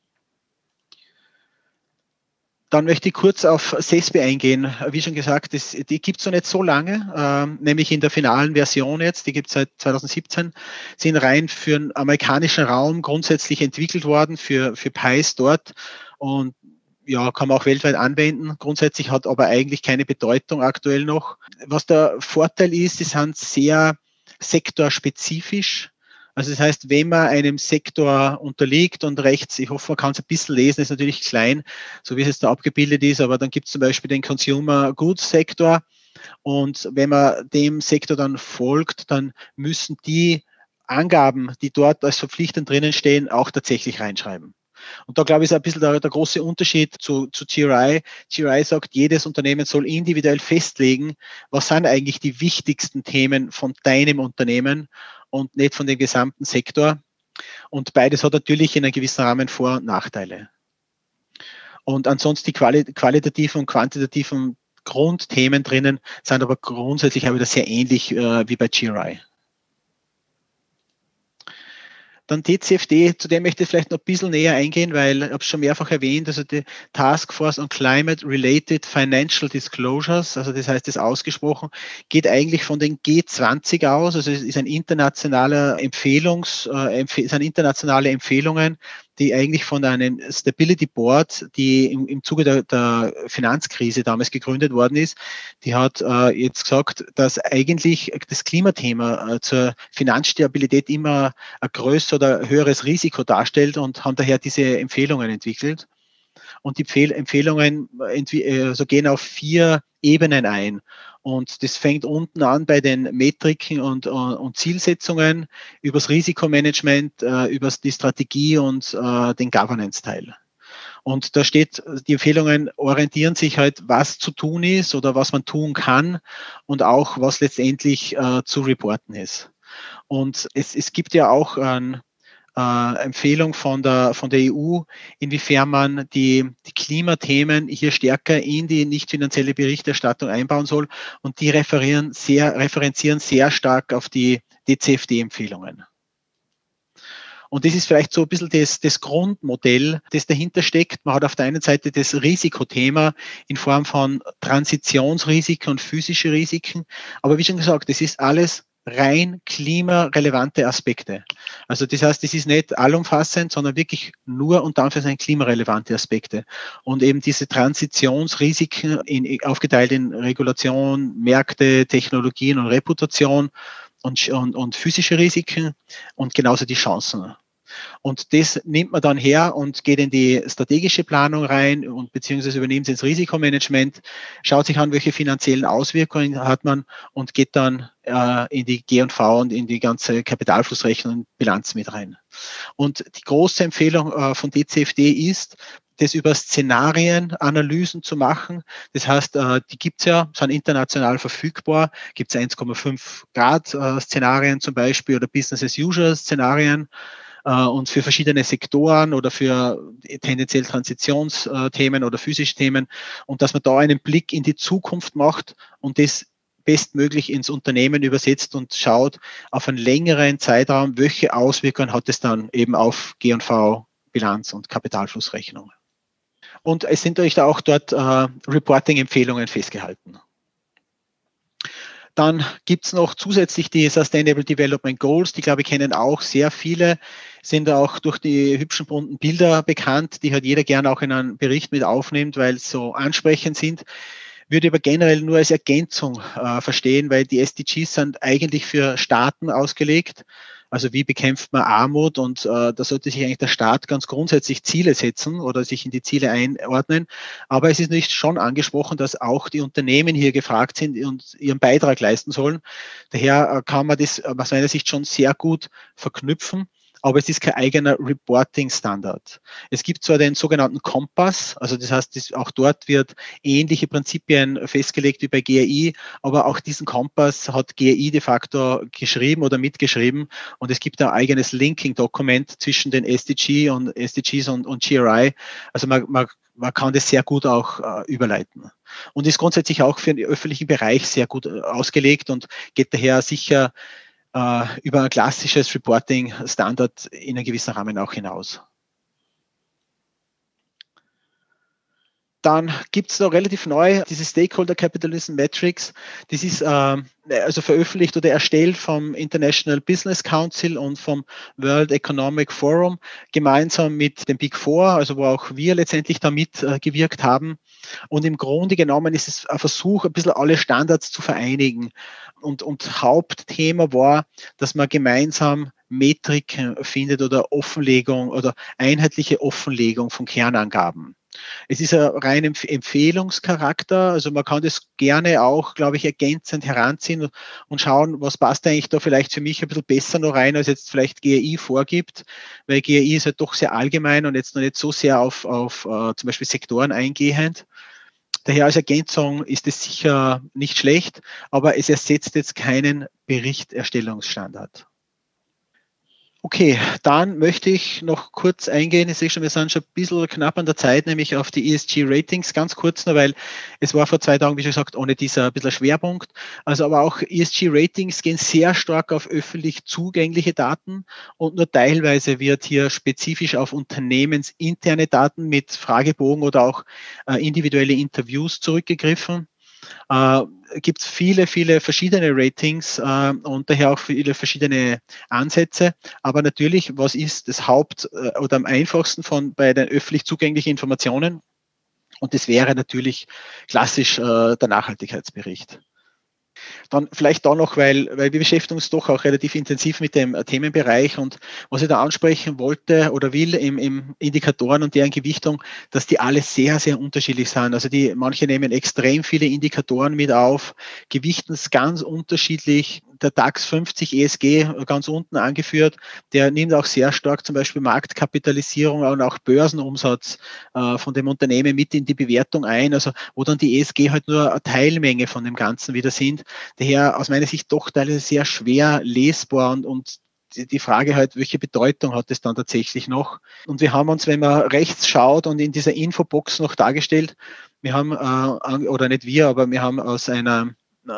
Dann möchte ich kurz auf S E S B I eingehen. Wie schon gesagt, das, die gibt es noch nicht so lange, ähm, nämlich in der finalen Version jetzt, die gibt es seit zweitausendsiebzehn, sind rein für den amerikanischen Raum grundsätzlich entwickelt worden, für, für P I s dort und ja, kann man auch weltweit anwenden. Grundsätzlich hat aber eigentlich keine Bedeutung aktuell noch. Was der Vorteil ist, die sind sehr sektorspezifisch. Also das heißt, wenn man einem Sektor unterliegt und rechts, ich hoffe, man kann es ein bisschen lesen, ist natürlich klein, so wie es jetzt da abgebildet ist, aber dann gibt es zum Beispiel den Consumer Goods Sektor und wenn man dem Sektor dann folgt, dann müssen die Angaben, die dort als verpflichtend drinnen stehen, auch tatsächlich reinschreiben. Und da glaube ich, ist ein bisschen der, der große Unterschied zu, zu G R I. G R I sagt, jedes Unternehmen soll individuell festlegen, was sind eigentlich die wichtigsten Themen von deinem Unternehmen und nicht von dem gesamten Sektor. Und beides hat natürlich in einem gewissen Rahmen Vor- und Nachteile. Und ansonsten die quali- qualitativen und quantitativen Grundthemen drinnen sind aber grundsätzlich auch wieder sehr ähnlich äh, wie bei G R I. Dann T C F D, zu dem möchte ich vielleicht noch ein bisschen näher eingehen, weil ich habe es schon mehrfach erwähnt, also die Task Force on Climate-Related Financial Disclosures, also das heißt das ausgesprochen, geht eigentlich von den G zwanzig aus, also es ist ein internationaler Empfehlungs, äh, empf- sind internationale Empfehlungen, die eigentlich von einem Stability Board, die im, im Zuge der, der Finanzkrise damals gegründet worden ist, die hat äh, jetzt gesagt, dass eigentlich das Klimathema äh, zur Finanzstabilität immer ein größeres oder höheres Risiko darstellt und haben daher diese Empfehlungen entwickelt. Und die Empfehl- Empfehlungen also gehen auf vier Ebenen ein. Und das fängt unten an bei den Metriken und, und Zielsetzungen, übers Risikomanagement, äh, über die Strategie und äh, den Governance-Teil. Und da steht, die Empfehlungen orientieren sich halt, was zu tun ist oder was man tun kann und auch, was letztendlich äh, zu reporten ist. Und es, es gibt ja auch ein Äh, Empfehlung von der, von der E U, inwiefern man die, die Klimathemen hier stärker in die nicht finanzielle Berichterstattung einbauen soll. Und die referieren sehr, referenzieren sehr stark auf die D C F D-Empfehlungen. Und das ist vielleicht so ein bisschen das, das Grundmodell, das dahinter steckt. Man hat auf der einen Seite das Risikothema in Form von Transitionsrisiken und physische Risiken. Aber wie schon gesagt, das ist alles rein klimarelevante Aspekte. Also das heißt, es ist nicht allumfassend, sondern wirklich nur unter Anführungszeichen klimarelevante Aspekte. Und eben diese Transitionsrisiken in, aufgeteilt in Regulation, Märkte, Technologien und Reputation und, und, und physische Risiken und genauso die Chancen. Und das nimmt man dann her und geht in die strategische Planung rein und beziehungsweise übernimmt es ins Risikomanagement, schaut sich an, welche finanziellen Auswirkungen hat man und geht dann äh, in die G und V und in die ganze Kapitalflussrechnung und Bilanz mit rein. Und die große Empfehlung äh, von D C F D ist, das über Szenarienanalysen zu machen. Das heißt, äh, die gibt es ja, sind international verfügbar, gibt es eins Komma fünf Grad äh, Szenarien zum Beispiel oder Business as usual Szenarien. Und für verschiedene Sektoren oder für tendenziell Transitionsthemen oder physische Themen und dass man da einen Blick in die Zukunft macht und das bestmöglich ins Unternehmen übersetzt und schaut auf einen längeren Zeitraum, welche Auswirkungen hat es dann eben auf G und V, Bilanz und Kapitalflussrechnung. Und es sind natürlich auch dort äh, Reporting-Empfehlungen festgehalten. Dann gibt es noch zusätzlich die Sustainable Development Goals, die, glaube ich, kennen auch sehr viele, sind auch durch die hübschen bunten Bilder bekannt, die halt jeder gerne auch in einen Bericht mit aufnimmt, weil sie so ansprechend sind. Würde aber generell nur als Ergänzung äh, verstehen, weil die S D Gs sind eigentlich für Staaten ausgelegt. Also wie bekämpft man Armut und äh, da sollte sich eigentlich der Staat ganz grundsätzlich Ziele setzen oder sich in die Ziele einordnen. Aber es ist nicht schon angesprochen, dass auch die Unternehmen hier gefragt sind und ihren Beitrag leisten sollen. Daher äh, kann man das aus meiner Sicht schon sehr gut verknüpfen. Aber es ist kein eigener Reporting-Standard. Es gibt zwar den sogenannten Kompass, also das heißt, das, auch dort wird ähnliche Prinzipien festgelegt wie bei G R I, aber auch diesen Kompass hat G R I de facto geschrieben oder mitgeschrieben und es gibt ein eigenes Linking-Dokument zwischen den S D G und S D Gs und, und G R I. Also man, man, man kann das sehr gut auch äh, überleiten. Und ist grundsätzlich auch für den öffentlichen Bereich sehr gut äh, ausgelegt und geht daher sicher über ein klassisches Reporting-Standard in einem gewissen Rahmen auch hinaus. Dann gibt es noch relativ neu diese Stakeholder Capitalism Metrics. Das ist äh, also veröffentlicht oder erstellt vom International Business Council und vom World Economic Forum gemeinsam mit dem Big Four, also wo auch wir letztendlich da mitgewirkt äh, haben. Und im Grunde genommen ist es ein Versuch, ein bisschen alle Standards zu vereinigen. Und, und Hauptthema war, dass man gemeinsam Metriken findet oder Offenlegung oder einheitliche Offenlegung von Kernangaben. Es ist ein rein Empf- Empfehlungscharakter, also man kann das gerne auch, glaube ich, ergänzend heranziehen und schauen, was passt eigentlich da vielleicht für mich ein bisschen besser noch rein, als jetzt vielleicht G R I vorgibt, weil G R I ist halt doch sehr allgemein und jetzt noch nicht so sehr auf, auf uh, zum Beispiel Sektoren eingehend. Daher als Ergänzung ist es sicher nicht schlecht, aber es ersetzt jetzt keinen Berichterstellungsstandard. Okay, dann möchte ich noch kurz eingehen. Ich sehe schon, wir sind schon ein bisschen knapp an der Zeit, nämlich auf die E S G-Ratings. Ganz kurz nur, weil es war vor zwei Tagen, wie schon gesagt, ohne dieser ein bisschen Schwerpunkt. Also aber auch E S G-Ratings gehen sehr stark auf öffentlich zugängliche Daten und nur teilweise wird hier spezifisch auf unternehmensinterne Daten mit Fragebogen oder auch äh, individuelle Interviews zurückgegriffen. Äh, gibt es viele, viele verschiedene Ratings äh, und daher auch viele verschiedene Ansätze. Aber natürlich, was ist das Haupt- äh, oder am einfachsten von bei den öffentlich zugänglichen Informationen? Und das wäre natürlich klassisch äh, der Nachhaltigkeitsbericht. Dann vielleicht da noch, weil, weil wir beschäftigen uns doch auch relativ intensiv mit dem Themenbereich und was ich da ansprechen wollte oder will im, im Indikatoren und deren Gewichtung, dass die alle sehr, sehr unterschiedlich sind. Also die, manche nehmen extrem viele Indikatoren mit auf, gewichten es ganz unterschiedlich. Der DAX fünfzig E S G ganz unten angeführt, der nimmt auch sehr stark zum Beispiel Marktkapitalisierung und auch Börsenumsatz äh, von dem Unternehmen mit in die Bewertung ein, also wo dann die E S G halt nur eine Teilmenge von dem Ganzen wieder sind. Daher aus meiner Sicht doch teilweise sehr schwer lesbar und, und die Frage halt, welche Bedeutung hat es dann tatsächlich noch? Und wir haben uns, wenn man rechts schaut und in dieser Infobox noch dargestellt, wir haben, äh, oder nicht wir, aber wir haben aus einer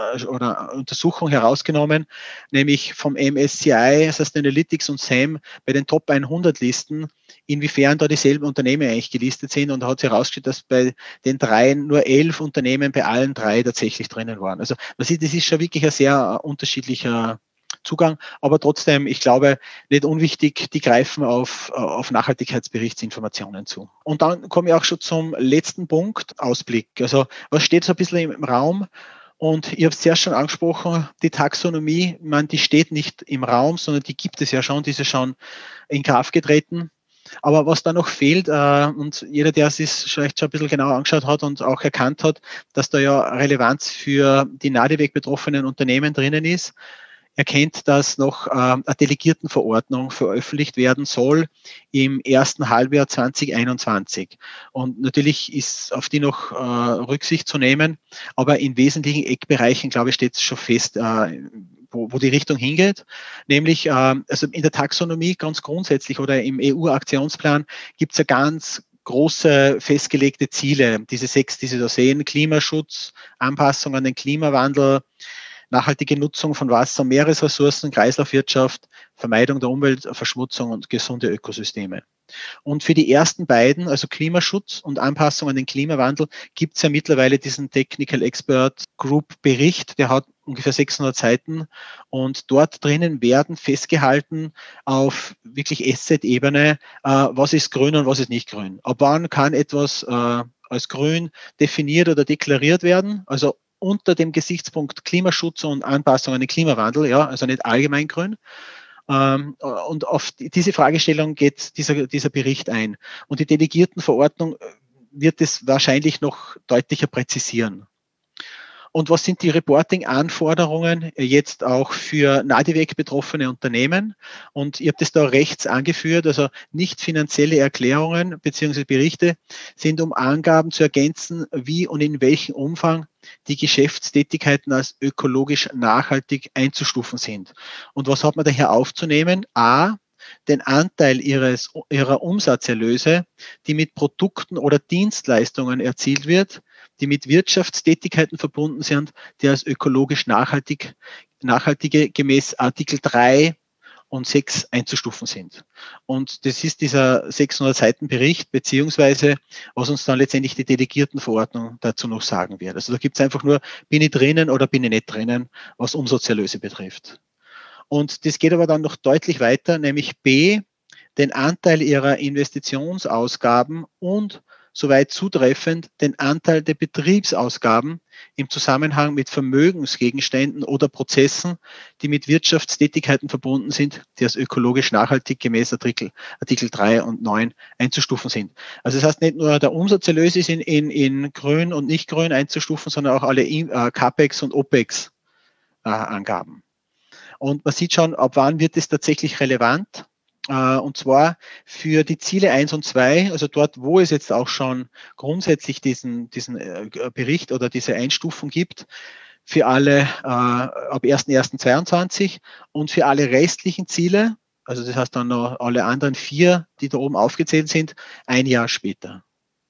oder Untersuchung herausgenommen, nämlich vom M S C I, Sustainalytics und S A M bei den Top hundert Listen, inwiefern da dieselben Unternehmen eigentlich gelistet sind. Und da hat sich herausgestellt, dass bei den dreien nur elf Unternehmen bei allen drei tatsächlich drinnen waren. Also man sieht, das ist schon wirklich ein sehr unterschiedlicher Zugang, aber trotzdem, ich glaube, nicht unwichtig, die greifen auf, auf Nachhaltigkeitsberichtsinformationen zu. Und dann komme ich auch schon zum letzten Punkt, Ausblick. Also was steht so ein bisschen im Raum? Und ich habe es zuerst schon angesprochen, die Taxonomie, man, die steht nicht im Raum, sondern die gibt es ja schon, die ist ja schon in Kraft getreten. Aber was da noch fehlt, äh, und jeder, der es sich vielleicht schon ein bisschen genauer angeschaut hat und auch erkannt hat, dass da ja Relevanz für die NADIVEC betroffenen Unternehmen drinnen ist, erkennt, dass noch äh, eine Delegiertenverordnung veröffentlicht werden soll im ersten Halbjahr zwanzig einundzwanzig. Und natürlich ist auf die noch äh, Rücksicht zu nehmen, aber in wesentlichen Eckbereichen, glaube ich, steht es schon fest, äh, wo, wo die Richtung hingeht. Nämlich, äh, also in der Taxonomie ganz grundsätzlich oder im E U-Aktionsplan gibt es ja ganz große festgelegte Ziele, diese sechs, die Sie da sehen: Klimaschutz, Anpassung an den Klimawandel, nachhaltige Nutzung von Wasser- und Meeresressourcen, Kreislaufwirtschaft, Vermeidung der Umweltverschmutzung und gesunde Ökosysteme. Und für die ersten beiden, also Klimaschutz und Anpassung an den Klimawandel, gibt es ja mittlerweile diesen Technical Expert Group Bericht, der hat ungefähr sechshundert Seiten und dort drinnen werden festgehalten auf wirklich Asset-Ebene, äh, was ist grün und was ist nicht grün. Ab wann kann etwas äh, als grün definiert oder deklariert werden, also unter dem Gesichtspunkt Klimaschutz und Anpassung an den Klimawandel, ja, also nicht allgemein grün. Ähm, und auf diese Fragestellung geht dieser, dieser Bericht ein. Und die Delegiertenverordnung wird es wahrscheinlich noch deutlicher präzisieren. Und was sind die Reporting-Anforderungen jetzt auch für NADIVEC betroffene Unternehmen? Und ihr habt es da rechts angeführt, also nicht finanzielle Erklärungen bzw. Berichte sind, um Angaben zu ergänzen, wie und in welchem Umfang die Geschäftstätigkeiten als ökologisch nachhaltig einzustufen sind. Und was hat man daher aufzunehmen? A, den Anteil ihres, ihrer Umsatzerlöse, die mit Produkten oder Dienstleistungen erzielt wird, die mit Wirtschaftstätigkeiten verbunden sind, die als ökologisch nachhaltig, nachhaltige gemäß Artikel drei und sechs einzustufen sind. Und das ist dieser sechshundert Seiten Bericht, beziehungsweise was uns dann letztendlich die Delegiertenverordnung dazu noch sagen wird. Also da gibt es einfach nur, bin ich drinnen oder bin ich nicht drinnen, was Umsatzerlöse betrifft. Und das geht aber dann noch deutlich weiter, nämlich B, den Anteil ihrer Investitionsausgaben und soweit zutreffend den Anteil der Betriebsausgaben im Zusammenhang mit Vermögensgegenständen oder Prozessen, die mit Wirtschaftstätigkeiten verbunden sind, die als ökologisch nachhaltig gemäß Artikel, Artikel drei und neun einzustufen sind. Also das heißt, nicht nur der Umsatzerlös ist in, in, in grün und nicht grün einzustufen, sondern auch alle äh, CAPEX und OPEX äh, Angaben. Und man sieht schon, ab wann wird es tatsächlich relevant. Und zwar für die Ziele eins und zwei, also dort, wo es jetzt auch schon grundsätzlich diesen, diesen Bericht oder diese Einstufung gibt, für alle äh, ab erster erster zweiundzwanzig und für alle restlichen Ziele, also das heißt dann noch alle anderen vier, die da oben aufgezählt sind, ein Jahr später.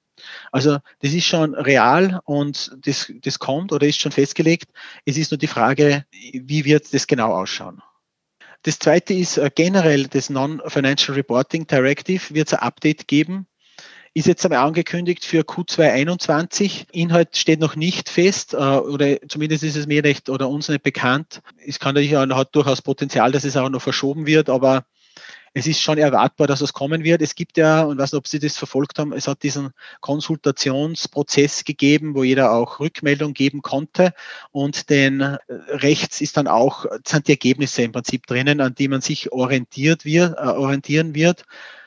Also das ist schon real und das, das kommt oder ist schon festgelegt. Es ist nur die Frage, wie wird das genau ausschauen. Das zweite ist äh, generell das Non-Financial Reporting Directive, wird es ein Update geben. Ist jetzt einmal angekündigt für Q zwei einundzwanzig. Inhalt steht noch nicht fest, äh, oder zumindest ist es mir nicht oder uns nicht bekannt. Es kann natürlich auch, hat durchaus Potenzial, dass es auch noch verschoben wird, aber es ist schon erwartbar, dass es kommen wird. Es gibt ja, und ich weiß nicht, ob Sie das verfolgt haben, es hat diesen Konsultationsprozess gegeben, wo jeder auch Rückmeldung geben konnte. Und den rechts ist dann auch, sind die Ergebnisse im Prinzip drinnen, an die man sich orientiert wird, äh, orientieren wird.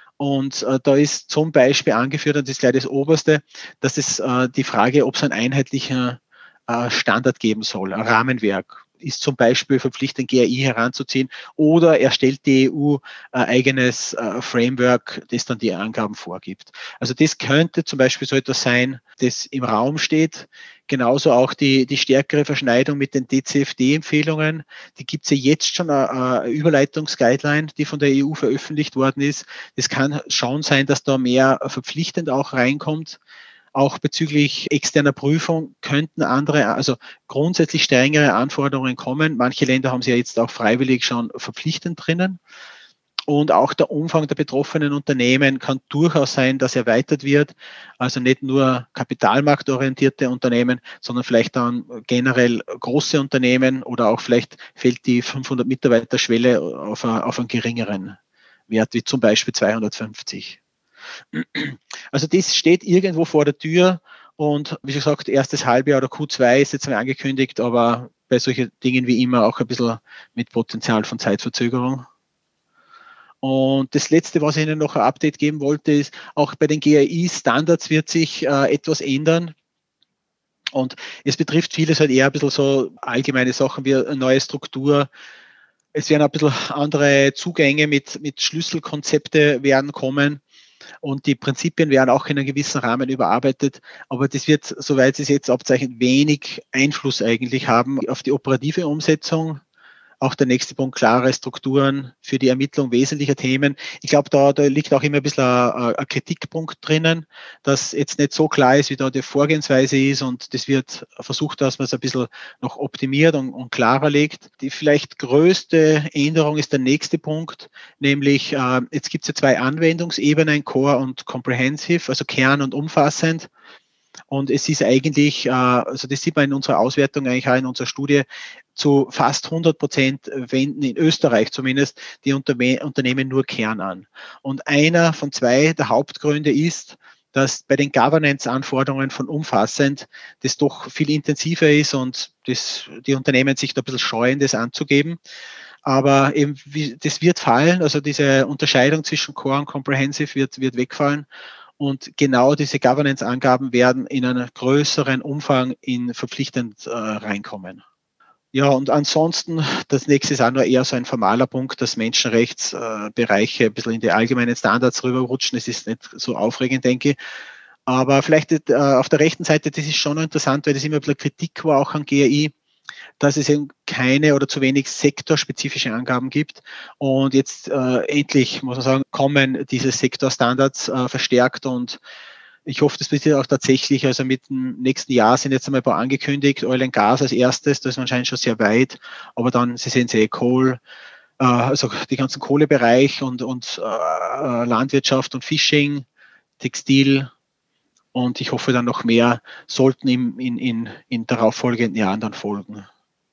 Und äh, da ist zum Beispiel angeführt, und das ist gleich das Oberste, dass es äh, die Frage, ob es einen einheitlichen äh, Standard geben soll, ein Rahmenwerk. Ist zum Beispiel verpflichtend, G R I heranzuziehen, oder erstellt die E U ein eigenes äh, Framework, das dann die Angaben vorgibt. Also das könnte zum Beispiel so etwas sein, das im Raum steht. Genauso auch die, die stärkere Verschneidung mit den D C F D-Empfehlungen. Die gibt es ja jetzt schon, eine, eine Überleitungsguideline, die von der E U veröffentlicht worden ist. Es kann schon sein, dass da mehr verpflichtend auch reinkommt. Auch bezüglich externer Prüfung könnten andere, also grundsätzlich strengere Anforderungen kommen. Manche Länder haben sie ja jetzt auch freiwillig schon verpflichtend drinnen. Und auch der Umfang der betroffenen Unternehmen kann durchaus sein, dass erweitert wird. Also nicht nur kapitalmarktorientierte Unternehmen, sondern vielleicht dann generell große Unternehmen, oder auch vielleicht fällt die fünfhundert Mitarbeiter-Schwelle auf, a, auf einen geringeren Wert, wie zum Beispiel zweihundertfünfzig. Also das steht irgendwo vor der Tür, und wie gesagt, erstes Halbjahr oder Q zwei ist jetzt mal angekündigt, aber bei solchen Dingen wie immer auch ein bisschen mit Potenzial von Zeitverzögerung. Und das Letzte, was ich Ihnen noch ein Update geben wollte, ist, auch bei den G R I-Standards wird sich äh, etwas ändern. Und es betrifft vieles halt eher ein bisschen so allgemeine Sachen wie eine neue Struktur. Es werden ein bisschen andere Zugänge mit, mit Schlüsselkonzepte werden kommen. Und die Prinzipien werden auch in einem gewissen Rahmen überarbeitet. Aber das wird, soweit es jetzt abzeichnet, wenig Einfluss eigentlich haben auf die operative Umsetzung. Auch der nächste Punkt, klare Strukturen für die Ermittlung wesentlicher Themen. Ich glaube, da, da liegt auch immer ein bisschen ein, ein Kritikpunkt drinnen, dass jetzt nicht so klar ist, wie da die Vorgehensweise ist, und das wird versucht, dass man es ein bisschen noch optimiert und, und klarer legt. Die vielleicht größte Änderung ist der nächste Punkt, nämlich äh, jetzt gibt es ja zwei Anwendungsebenen, Core und Comprehensive, also Kern und umfassend. Und es ist eigentlich, also das sieht man in unserer Auswertung, eigentlich auch in unserer Studie, zu fast hundert Prozent wenden in Österreich zumindest die Unternehmen nur Kern an. Und einer von zwei der Hauptgründe ist, dass bei den Governance-Anforderungen von umfassend das doch viel intensiver ist und das, die Unternehmen sich da ein bisschen scheuen, das anzugeben. Aber eben, das wird fallen, also diese Unterscheidung zwischen Core und Comprehensive wird, wird wegfallen. Und genau diese Governance-Angaben werden in einem größeren Umfang in verpflichtend äh, reinkommen. Ja, und ansonsten, das nächste ist auch nur eher so ein formaler Punkt, dass Menschenrechtsbereiche äh, ein bisschen in die allgemeinen Standards rüberrutschen. Das ist nicht so aufregend, denke ich. Aber vielleicht äh, auf der rechten Seite, das ist schon interessant, weil das immer ein bisschen Kritik war auch an G R I, dass es eben keine oder zu wenig sektorspezifische Angaben gibt. Und jetzt äh, endlich, muss man sagen, kommen diese Sektorstandards äh, verstärkt, und ich hoffe, das passiert auch tatsächlich. Also mit dem nächsten Jahr sind jetzt einmal ein paar angekündigt. Oil and Gas als erstes, das ist anscheinend schon sehr weit. Aber dann, Sie sehen sie, Coal, äh, also die ganzen Kohlebereich und, und äh, Landwirtschaft und Fishing, Textil. Und ich hoffe dann noch mehr sollten im, in, in, in darauffolgenden Jahren dann folgen.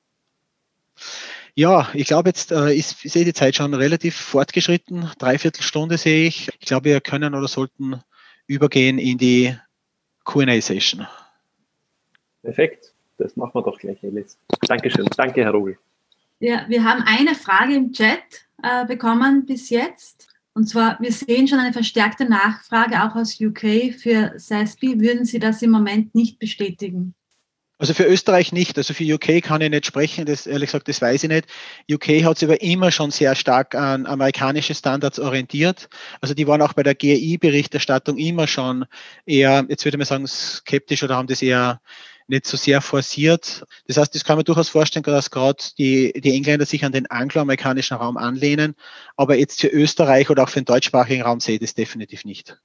Ja, ich glaube, jetzt äh, ist, ist die Zeit schon relativ fortgeschritten. Dreiviertel Stunde sehe ich. Ich glaube, wir können oder sollten übergehen in die Q and A-Session. Perfekt, das machen wir doch gleich, Alice. Dankeschön, danke Herr Rogel. Ja, wir haben eine Frage im Chat äh, bekommen bis jetzt. Und zwar, wir sehen schon eine verstärkte Nachfrage auch aus U K für S A S B. Würden Sie das im Moment nicht bestätigen? Also für Österreich nicht, also für U K kann ich nicht sprechen, das ehrlich gesagt, das weiß ich nicht. U K hat sich aber immer schon sehr stark an amerikanische Standards orientiert. Also die waren auch bei der G R I-Berichterstattung immer schon eher, jetzt würde man sagen, skeptisch oder haben das eher nicht so sehr forciert. Das heißt, das kann man durchaus vorstellen, dass gerade die, die Engländer sich an den angloamerikanischen Raum anlehnen. Aber jetzt für Österreich oder auch für den deutschsprachigen Raum sehe ich das definitiv nicht.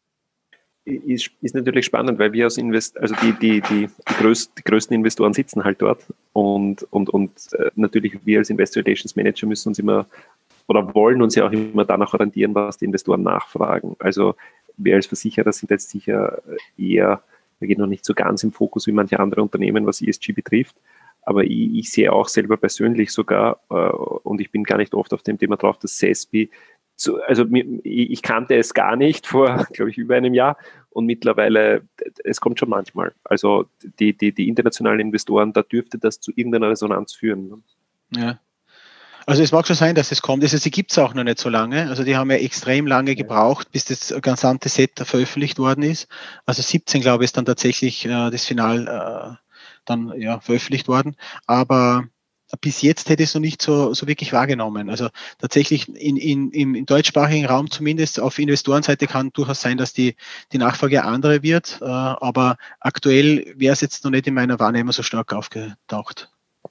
Ist, ist natürlich spannend, weil wir als Invest, also die, die, die, die, größ, die größten Investoren sitzen halt dort und, und, und äh, natürlich wir als Investor Relations Manager müssen uns immer oder wollen uns ja auch immer danach orientieren, was die Investoren nachfragen. Also wir als Versicherer sind jetzt sicher eher, wir gehen noch nicht so ganz im Fokus wie manche andere Unternehmen, was E S G betrifft, aber ich, ich sehe auch selber persönlich sogar, äh, und ich bin gar nicht oft auf dem Thema drauf, dass S A S B So, also ich kannte es gar nicht vor, glaube ich, über einem Jahr und mittlerweile, es kommt schon manchmal. Also die, die, die internationalen Investoren, da dürfte das zu irgendeiner Resonanz führen. Ja. Also es mag schon sein, dass es kommt. Also sie gibt es auch noch nicht so lange. Also die haben ja extrem lange gebraucht, bis das gesamte Set veröffentlicht worden ist. Also siebzehn, glaube ich, ist dann tatsächlich äh, das Final äh, dann ja veröffentlicht worden. Aber bis jetzt hätte ich es noch nicht so, so wirklich wahrgenommen. Also tatsächlich in, in, im, im deutschsprachigen Raum zumindest auf Investorenseite kann durchaus sein, dass die, die Nachfrage andere wird. Äh, aber aktuell wäre es jetzt noch nicht in meiner Wahrnehmung so stark aufgetaucht.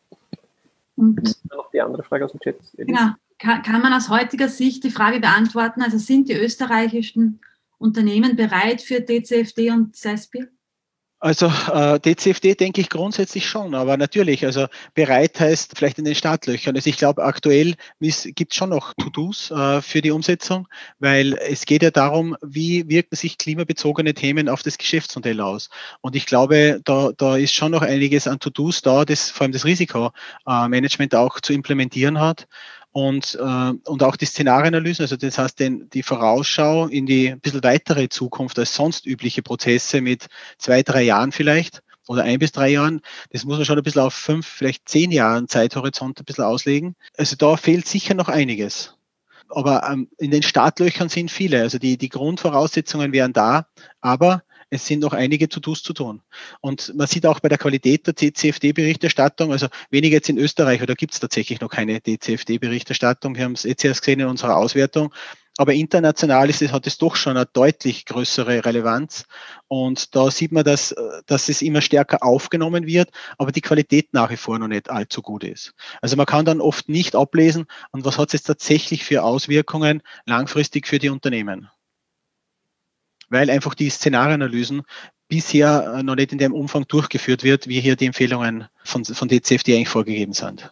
Und Noch die andere Frage aus dem Chat. genau, kann, kann man aus heutiger Sicht die Frage beantworten, also sind die österreichischen Unternehmen bereit für D C F D und S A S B? Also äh, D C F D denke ich grundsätzlich schon, aber natürlich, also bereit heißt vielleicht in den Startlöchern. Also ich glaube, aktuell gibt es schon noch To-Dos äh, für die Umsetzung, weil es geht ja darum, wie wirken sich klimabezogene Themen auf das Geschäftsmodell aus. Und ich glaube, da, da ist schon noch einiges an To-Dos da, das vor allem das Risikomanagement auch zu implementieren hat. Und, äh, und auch die Szenarieanalysen, also das heißt den, die Vorausschau in die ein bisschen weitere Zukunft als sonst übliche Prozesse mit zwei, drei Jahren vielleicht oder ein bis drei Jahren, das muss man schon ein bisschen auf fünf, vielleicht zehn Jahren Zeithorizont ein bisschen auslegen. Also da fehlt sicher noch einiges. Aber ähm, in den Startlöchern sind viele, also die, die Grundvoraussetzungen wären da, aber es sind noch einige To-Dos zu tun. Und man sieht auch bei der Qualität der D C F D-Berichterstattung, also weniger jetzt in Österreich, oder gibt es tatsächlich noch keine D C F D-Berichterstattung. Wir haben es jetzt erst gesehen in unserer Auswertung. Aber international ist es, hat es doch schon eine deutlich größere Relevanz. Und da sieht man, dass, dass es immer stärker aufgenommen wird, aber die Qualität nach wie vor noch nicht allzu gut ist. Also man kann dann oft nicht ablesen, und was hat es jetzt tatsächlich für Auswirkungen langfristig für die Unternehmen. Weil einfach die Szenarieanalysen bisher noch nicht in dem Umfang durchgeführt wird, wie hier die Empfehlungen von, von D C F D eigentlich vorgegeben sind.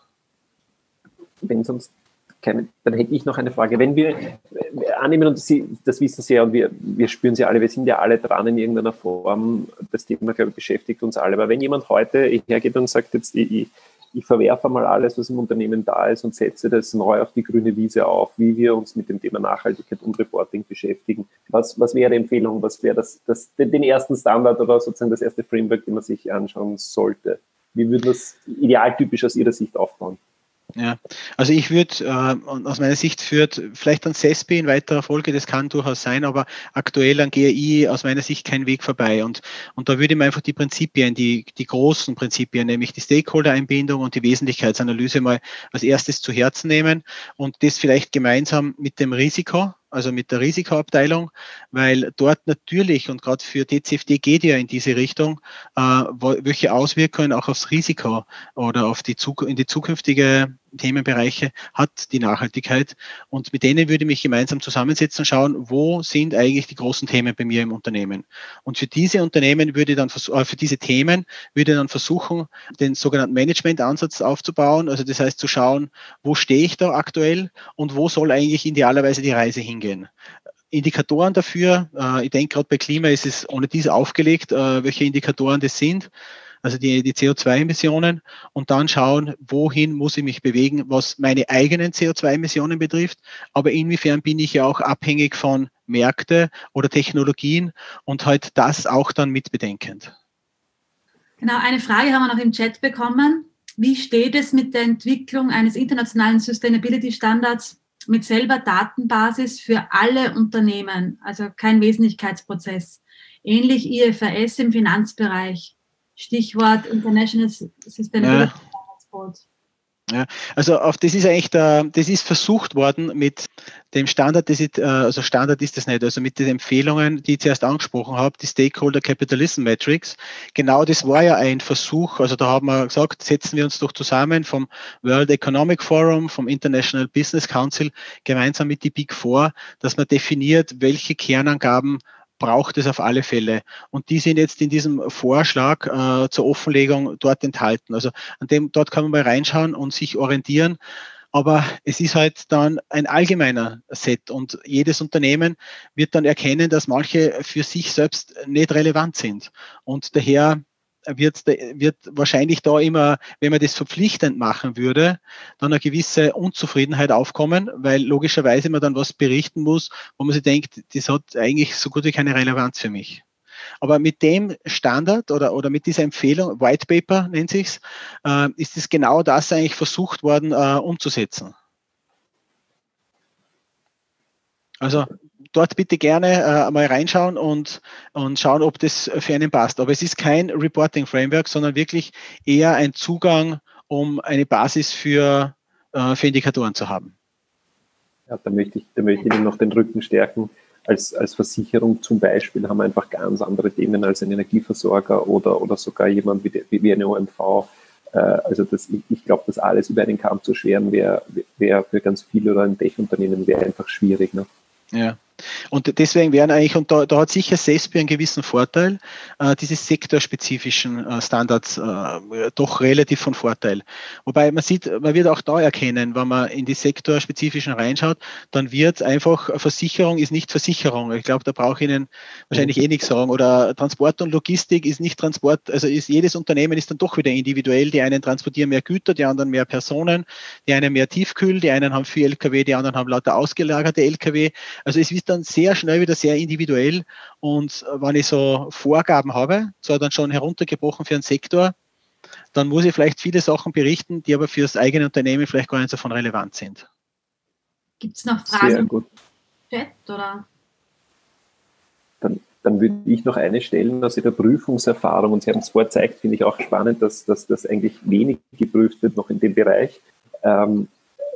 Wenn sonst keine, dann hätte ich noch eine Frage. Wenn wir annehmen, und Sie, das wissen Sie ja, und wir, wir spüren Sie alle, wir sind ja alle dran in irgendeiner Form, das Thema, glaube ich, beschäftigt uns alle. Aber wenn jemand heute hergeht und sagt, jetzt ich, ich verwerfe mal alles, was im Unternehmen da ist und setze das neu auf die grüne Wiese auf, wie wir uns mit dem Thema Nachhaltigkeit und Reporting beschäftigen. Was, was wäre die Empfehlung, was wäre das, das, den ersten Standard oder sozusagen das erste Framework, den man sich anschauen sollte? Wie würde das idealtypisch aus Ihrer Sicht aufbauen? Ja, also ich würde, äh, aus meiner Sicht führt vielleicht an S A S B in weiterer Folge, das kann durchaus sein, aber aktuell an G R I aus meiner Sicht kein Weg vorbei. Und, und da würde man einfach die Prinzipien, die, die großen Prinzipien, nämlich die Stakeholder-Einbindung und die Wesentlichkeitsanalyse mal als erstes zu Herzen nehmen und das vielleicht gemeinsam mit dem Risiko, also mit der Risikoabteilung, weil dort natürlich, und gerade für D C F D geht ja in diese Richtung, äh, welche Auswirkungen auch aufs Risiko oder auf die in die zukünftige Themenbereiche hat die Nachhaltigkeit. Und mit denen würde ich mich gemeinsam zusammensetzen und schauen, wo sind eigentlich die großen Themen bei mir im Unternehmen. Und für diese Unternehmen würde dann, äh, für diese Themen würde dann versuchen, den sogenannten Management-Ansatz aufzubauen. Also das heißt zu schauen, wo stehe ich da aktuell und wo soll eigentlich idealerweise die Reise hingehen. Indikatoren dafür, äh, ich denke gerade bei Klima ist es ohne dies aufgelegt, äh, welche Indikatoren das sind. Also die, die C O zwei Emissionen und dann schauen, wohin muss ich mich bewegen, was meine eigenen C O zwei Emissionen betrifft, aber inwiefern bin ich ja auch abhängig von Märkte oder Technologien und halt das auch dann mitbedenkend. Genau, eine Frage haben wir noch im Chat bekommen. Wie steht es mit der Entwicklung eines internationalen Sustainability-Standards mit selber Datenbasis für alle Unternehmen, also kein Wesentlichkeitsprozess, ähnlich I F R S im Finanzbereich, Stichwort International Sustainability Ja. Standards Code. Ja, also auf das ist eigentlich der, das ist versucht worden mit dem Standard, das ist, also Standard ist das nicht, also mit den Empfehlungen, die ich zuerst angesprochen habe, die Stakeholder Capitalism Metrics. Genau das war ja ein Versuch, also da haben wir gesagt, setzen wir uns doch zusammen vom World Economic Forum, vom International Business Council, gemeinsam mit die Big Four, dass man definiert, welche Kernangaben braucht es auf alle Fälle. Und die sind jetzt in diesem Vorschlag äh, zur Offenlegung dort enthalten. Also an dem, dort kann man mal reinschauen und sich orientieren. Aber es ist halt dann ein allgemeiner Set und jedes Unternehmen wird dann erkennen, dass manche für sich selbst nicht relevant sind. Und daher wird, wird wahrscheinlich da immer, wenn man das verpflichtend machen würde, dann eine gewisse Unzufriedenheit aufkommen, weil logischerweise man dann was berichten muss, wo man sich denkt, das hat eigentlich so gut wie keine Relevanz für mich. Aber mit dem Standard oder, oder mit dieser Empfehlung, White Paper nennt sich's, äh, ist es genau das eigentlich versucht worden, äh, umzusetzen. Also dort bitte gerne äh, mal reinschauen und, und schauen, ob das für einen passt. Aber es ist kein Reporting-Framework, sondern wirklich eher ein Zugang, um eine Basis für, äh, für Indikatoren zu haben. Ja, da möchte ich, da möchte ich Ihnen noch den Rücken stärken. Als, als Versicherung zum Beispiel haben wir einfach ganz andere Themen als ein Energieversorger oder, oder sogar jemand wie, die, wie eine O M V. Äh, also das, ich, ich glaube, das alles über einen Kamm zu scheren, wäre wär für ganz viele oder ein Tech-Unternehmen wäre einfach schwierig. Ne? Ja. Und deswegen wären eigentlich, und da, da hat sicher S E S P I einen gewissen Vorteil, äh, diese sektorspezifischen äh, Standards äh, doch relativ von Vorteil. Wobei man sieht, man wird auch da erkennen, wenn man in die sektorspezifischen reinschaut, dann wird einfach, Versicherung ist nicht Versicherung. Ich glaube, da brauche ich Ihnen wahrscheinlich eh nichts sagen. Oder Transport und Logistik ist nicht Transport, also ist jedes Unternehmen ist dann doch wieder individuell. Die einen transportieren mehr Güter, die anderen mehr Personen, die einen mehr Tiefkühl, die einen haben viel L K W, die anderen haben lauter ausgelagerte L K W. Also es ist dann sehr schnell wieder sehr individuell und wenn ich so Vorgaben habe, so dann schon heruntergebrochen für einen Sektor, dann muss ich vielleicht viele Sachen berichten, die aber für das eigene Unternehmen vielleicht gar nicht so von relevant sind. Gibt es noch Fragen Sehr gut. im Chat? Oder? Dann, dann würde ich noch eine stellen aus Ihrer Prüfungserfahrung, und Sie haben es vorher gezeigt, finde ich auch spannend, dass, dass das eigentlich wenig geprüft wird noch in dem Bereich. Ähm,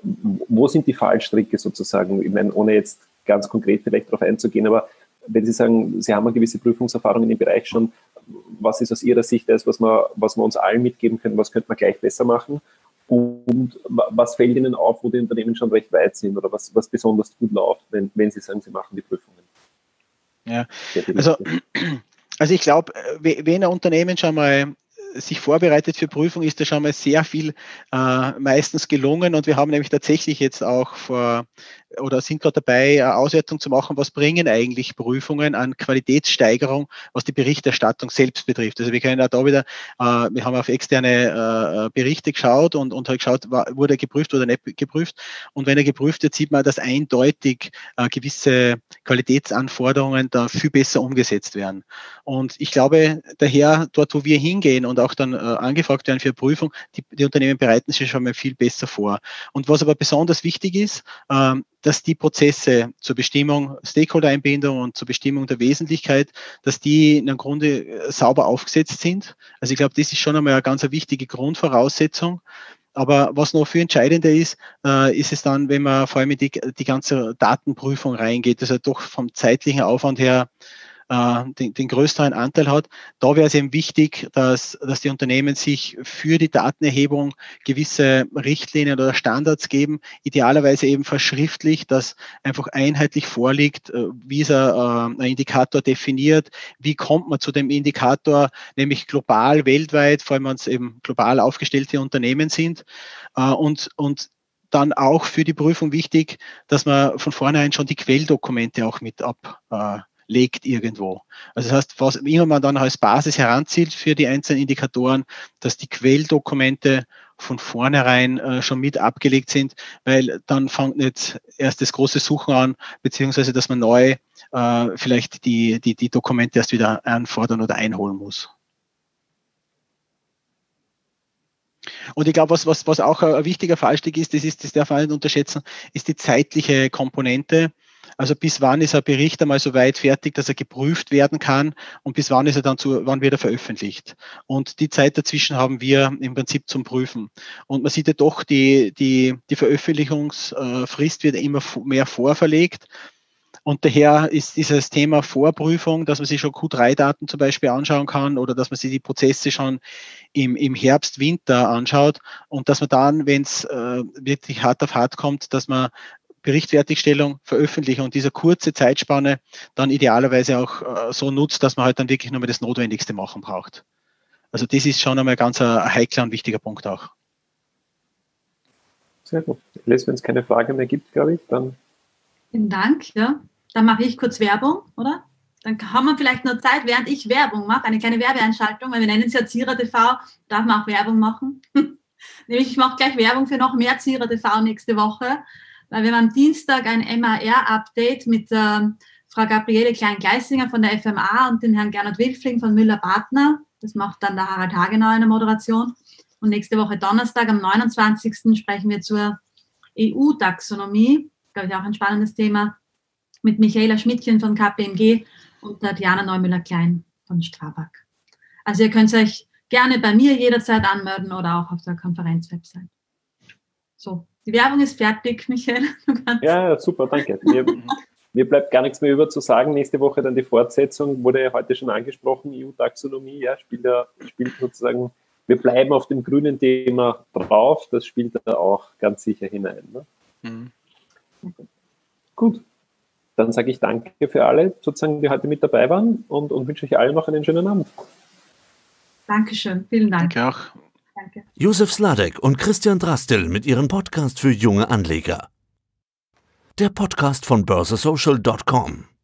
wo sind die Fallstricke sozusagen? Ich meine, ohne jetzt ganz konkret vielleicht darauf einzugehen, aber wenn Sie sagen, Sie haben eine gewisse Prüfungserfahrung in dem Bereich schon, was ist aus Ihrer Sicht das, was wir, was wir uns allen mitgeben können, was könnte man gleich besser machen? Und was fällt Ihnen auf, wo die Unternehmen schon recht weit sind oder was, was besonders gut läuft, wenn, wenn Sie sagen, Sie machen die Prüfungen? Ja, also, also ich glaube, wenn ein Unternehmen schon mal sich vorbereitet für Prüfung, ist da schon mal sehr viel äh, meistens gelungen und wir haben nämlich tatsächlich jetzt auch vor oder sind gerade dabei, eine Auswertung zu machen, was bringen eigentlich Prüfungen an Qualitätssteigerung, was die Berichterstattung selbst betrifft. Also wir können auch da wieder, äh, wir haben auf externe äh, Berichte geschaut und, und halt geschaut, war, wurde er geprüft oder nicht geprüft. Und wenn er geprüft wird, sieht man, dass eindeutig äh, gewisse Qualitätsanforderungen da viel besser umgesetzt werden. Und ich glaube, daher, dort wo wir hingehen und auch dann äh, angefragt werden für Prüfung, die, die Unternehmen bereiten sich schon mal viel besser vor. Und was aber besonders wichtig ist, ähm, dass die Prozesse zur Bestimmung Stakeholder-Einbindung und zur Bestimmung der Wesentlichkeit, dass die im Grunde sauber aufgesetzt sind. Also ich glaube, das ist schon einmal eine ganz wichtige Grundvoraussetzung. Aber was noch viel entscheidender ist, äh, ist es dann, wenn man vor allem in die, die ganze Datenprüfung reingeht, also doch vom zeitlichen Aufwand her Den, den größeren Anteil hat. Da wäre es eben wichtig, dass, dass die Unternehmen sich für die Datenerhebung gewisse Richtlinien oder Standards geben, idealerweise eben verschriftlich, dass einfach einheitlich vorliegt, wie ist ein, ein Indikator definiert, wie kommt man zu dem Indikator, nämlich global, weltweit, vor allem wenn es eben global aufgestellte Unternehmen sind und, und dann auch für die Prüfung wichtig, dass man von vornherein schon die Quelldokumente auch mit ab legt irgendwo. Also das heißt, was immer man dann als Basis heranzieht für die einzelnen Indikatoren, dass die Quelldokumente von vornherein äh, schon mit abgelegt sind, weil dann fängt nicht erst das große Suchen an, beziehungsweise dass man neu äh, vielleicht die, die, die Dokumente erst wieder anfordern oder einholen muss. Und ich glaube, was, was, was auch ein wichtiger Fallstrick ist, das ist, das darf man nicht unterschätzen, ist die zeitliche Komponente. Also bis wann ist ein Bericht einmal so weit fertig, dass er geprüft werden kann und bis wann ist er dann zu, wann wird er veröffentlicht. Und die Zeit dazwischen haben wir im Prinzip zum Prüfen. Und man sieht ja doch, die, die, die Veröffentlichungsfrist wird immer mehr vorverlegt. Und daher ist dieses Thema Vorprüfung, dass man sich schon Q drei Daten zum Beispiel anschauen kann oder dass man sich die Prozesse schon im, im Herbst, Winter anschaut und dass man dann, wenn es äh, wirklich hart auf hart kommt, dass man Berichtfertigstellung, Veröffentlichung und diese kurze Zeitspanne dann idealerweise auch äh, so nutzt, dass man halt dann wirklich nur mal das Notwendigste machen braucht. Also das ist schon einmal ganz ein heikler und wichtiger Punkt auch. Sehr gut. Les, wenn es keine Frage mehr gibt, glaube ich, dann... Vielen Dank, ja. Dann mache ich kurz Werbung, oder? Dann haben wir vielleicht noch Zeit, während ich Werbung mache, eine kleine Werbeeinschaltung, weil wir nennen es ja Zierer T V, darf man auch Werbung machen. Nämlich ich mache gleich Werbung für noch mehr Zierer T V nächste Woche, weil wir haben am Dienstag ein M A R-Update mit äh, Frau Gabriele Klein-Gleisinger von der F M A und den Herrn Gernot Wilfling von Müller-Partner. Das macht dann der Harald Hagenauer in der Moderation. Und nächste Woche Donnerstag, am neunundzwanzigsten sprechen wir zur E U-Taxonomie, glaube ich auch ein spannendes Thema, mit Michaela Schmidtchen von K P M G und der Diana Neumüller-Klein von Strabag. Also ihr könnt euch gerne bei mir jederzeit anmelden oder auch auf der Konferenzwebsite. So, die Werbung ist fertig, Michael. Ja, super, danke. Mir, mir bleibt gar nichts mehr über zu sagen. Nächste Woche dann die Fortsetzung, wurde ja heute schon angesprochen, E U-Taxonomie, ja, spielt, ja, spielt sozusagen, wir bleiben auf dem grünen Thema drauf, das spielt da auch ganz sicher hinein. Ne? Mhm. Okay. Gut. Dann sage ich danke für alle, sozusagen, die heute mit dabei waren und, und wünsche euch allen noch einen schönen Abend. Dankeschön, vielen Dank. Danke auch. Danke. Josef Sladek und Christian Drastil mit ihrem Podcast für junge Anleger. Der Podcast von börse social punkt com.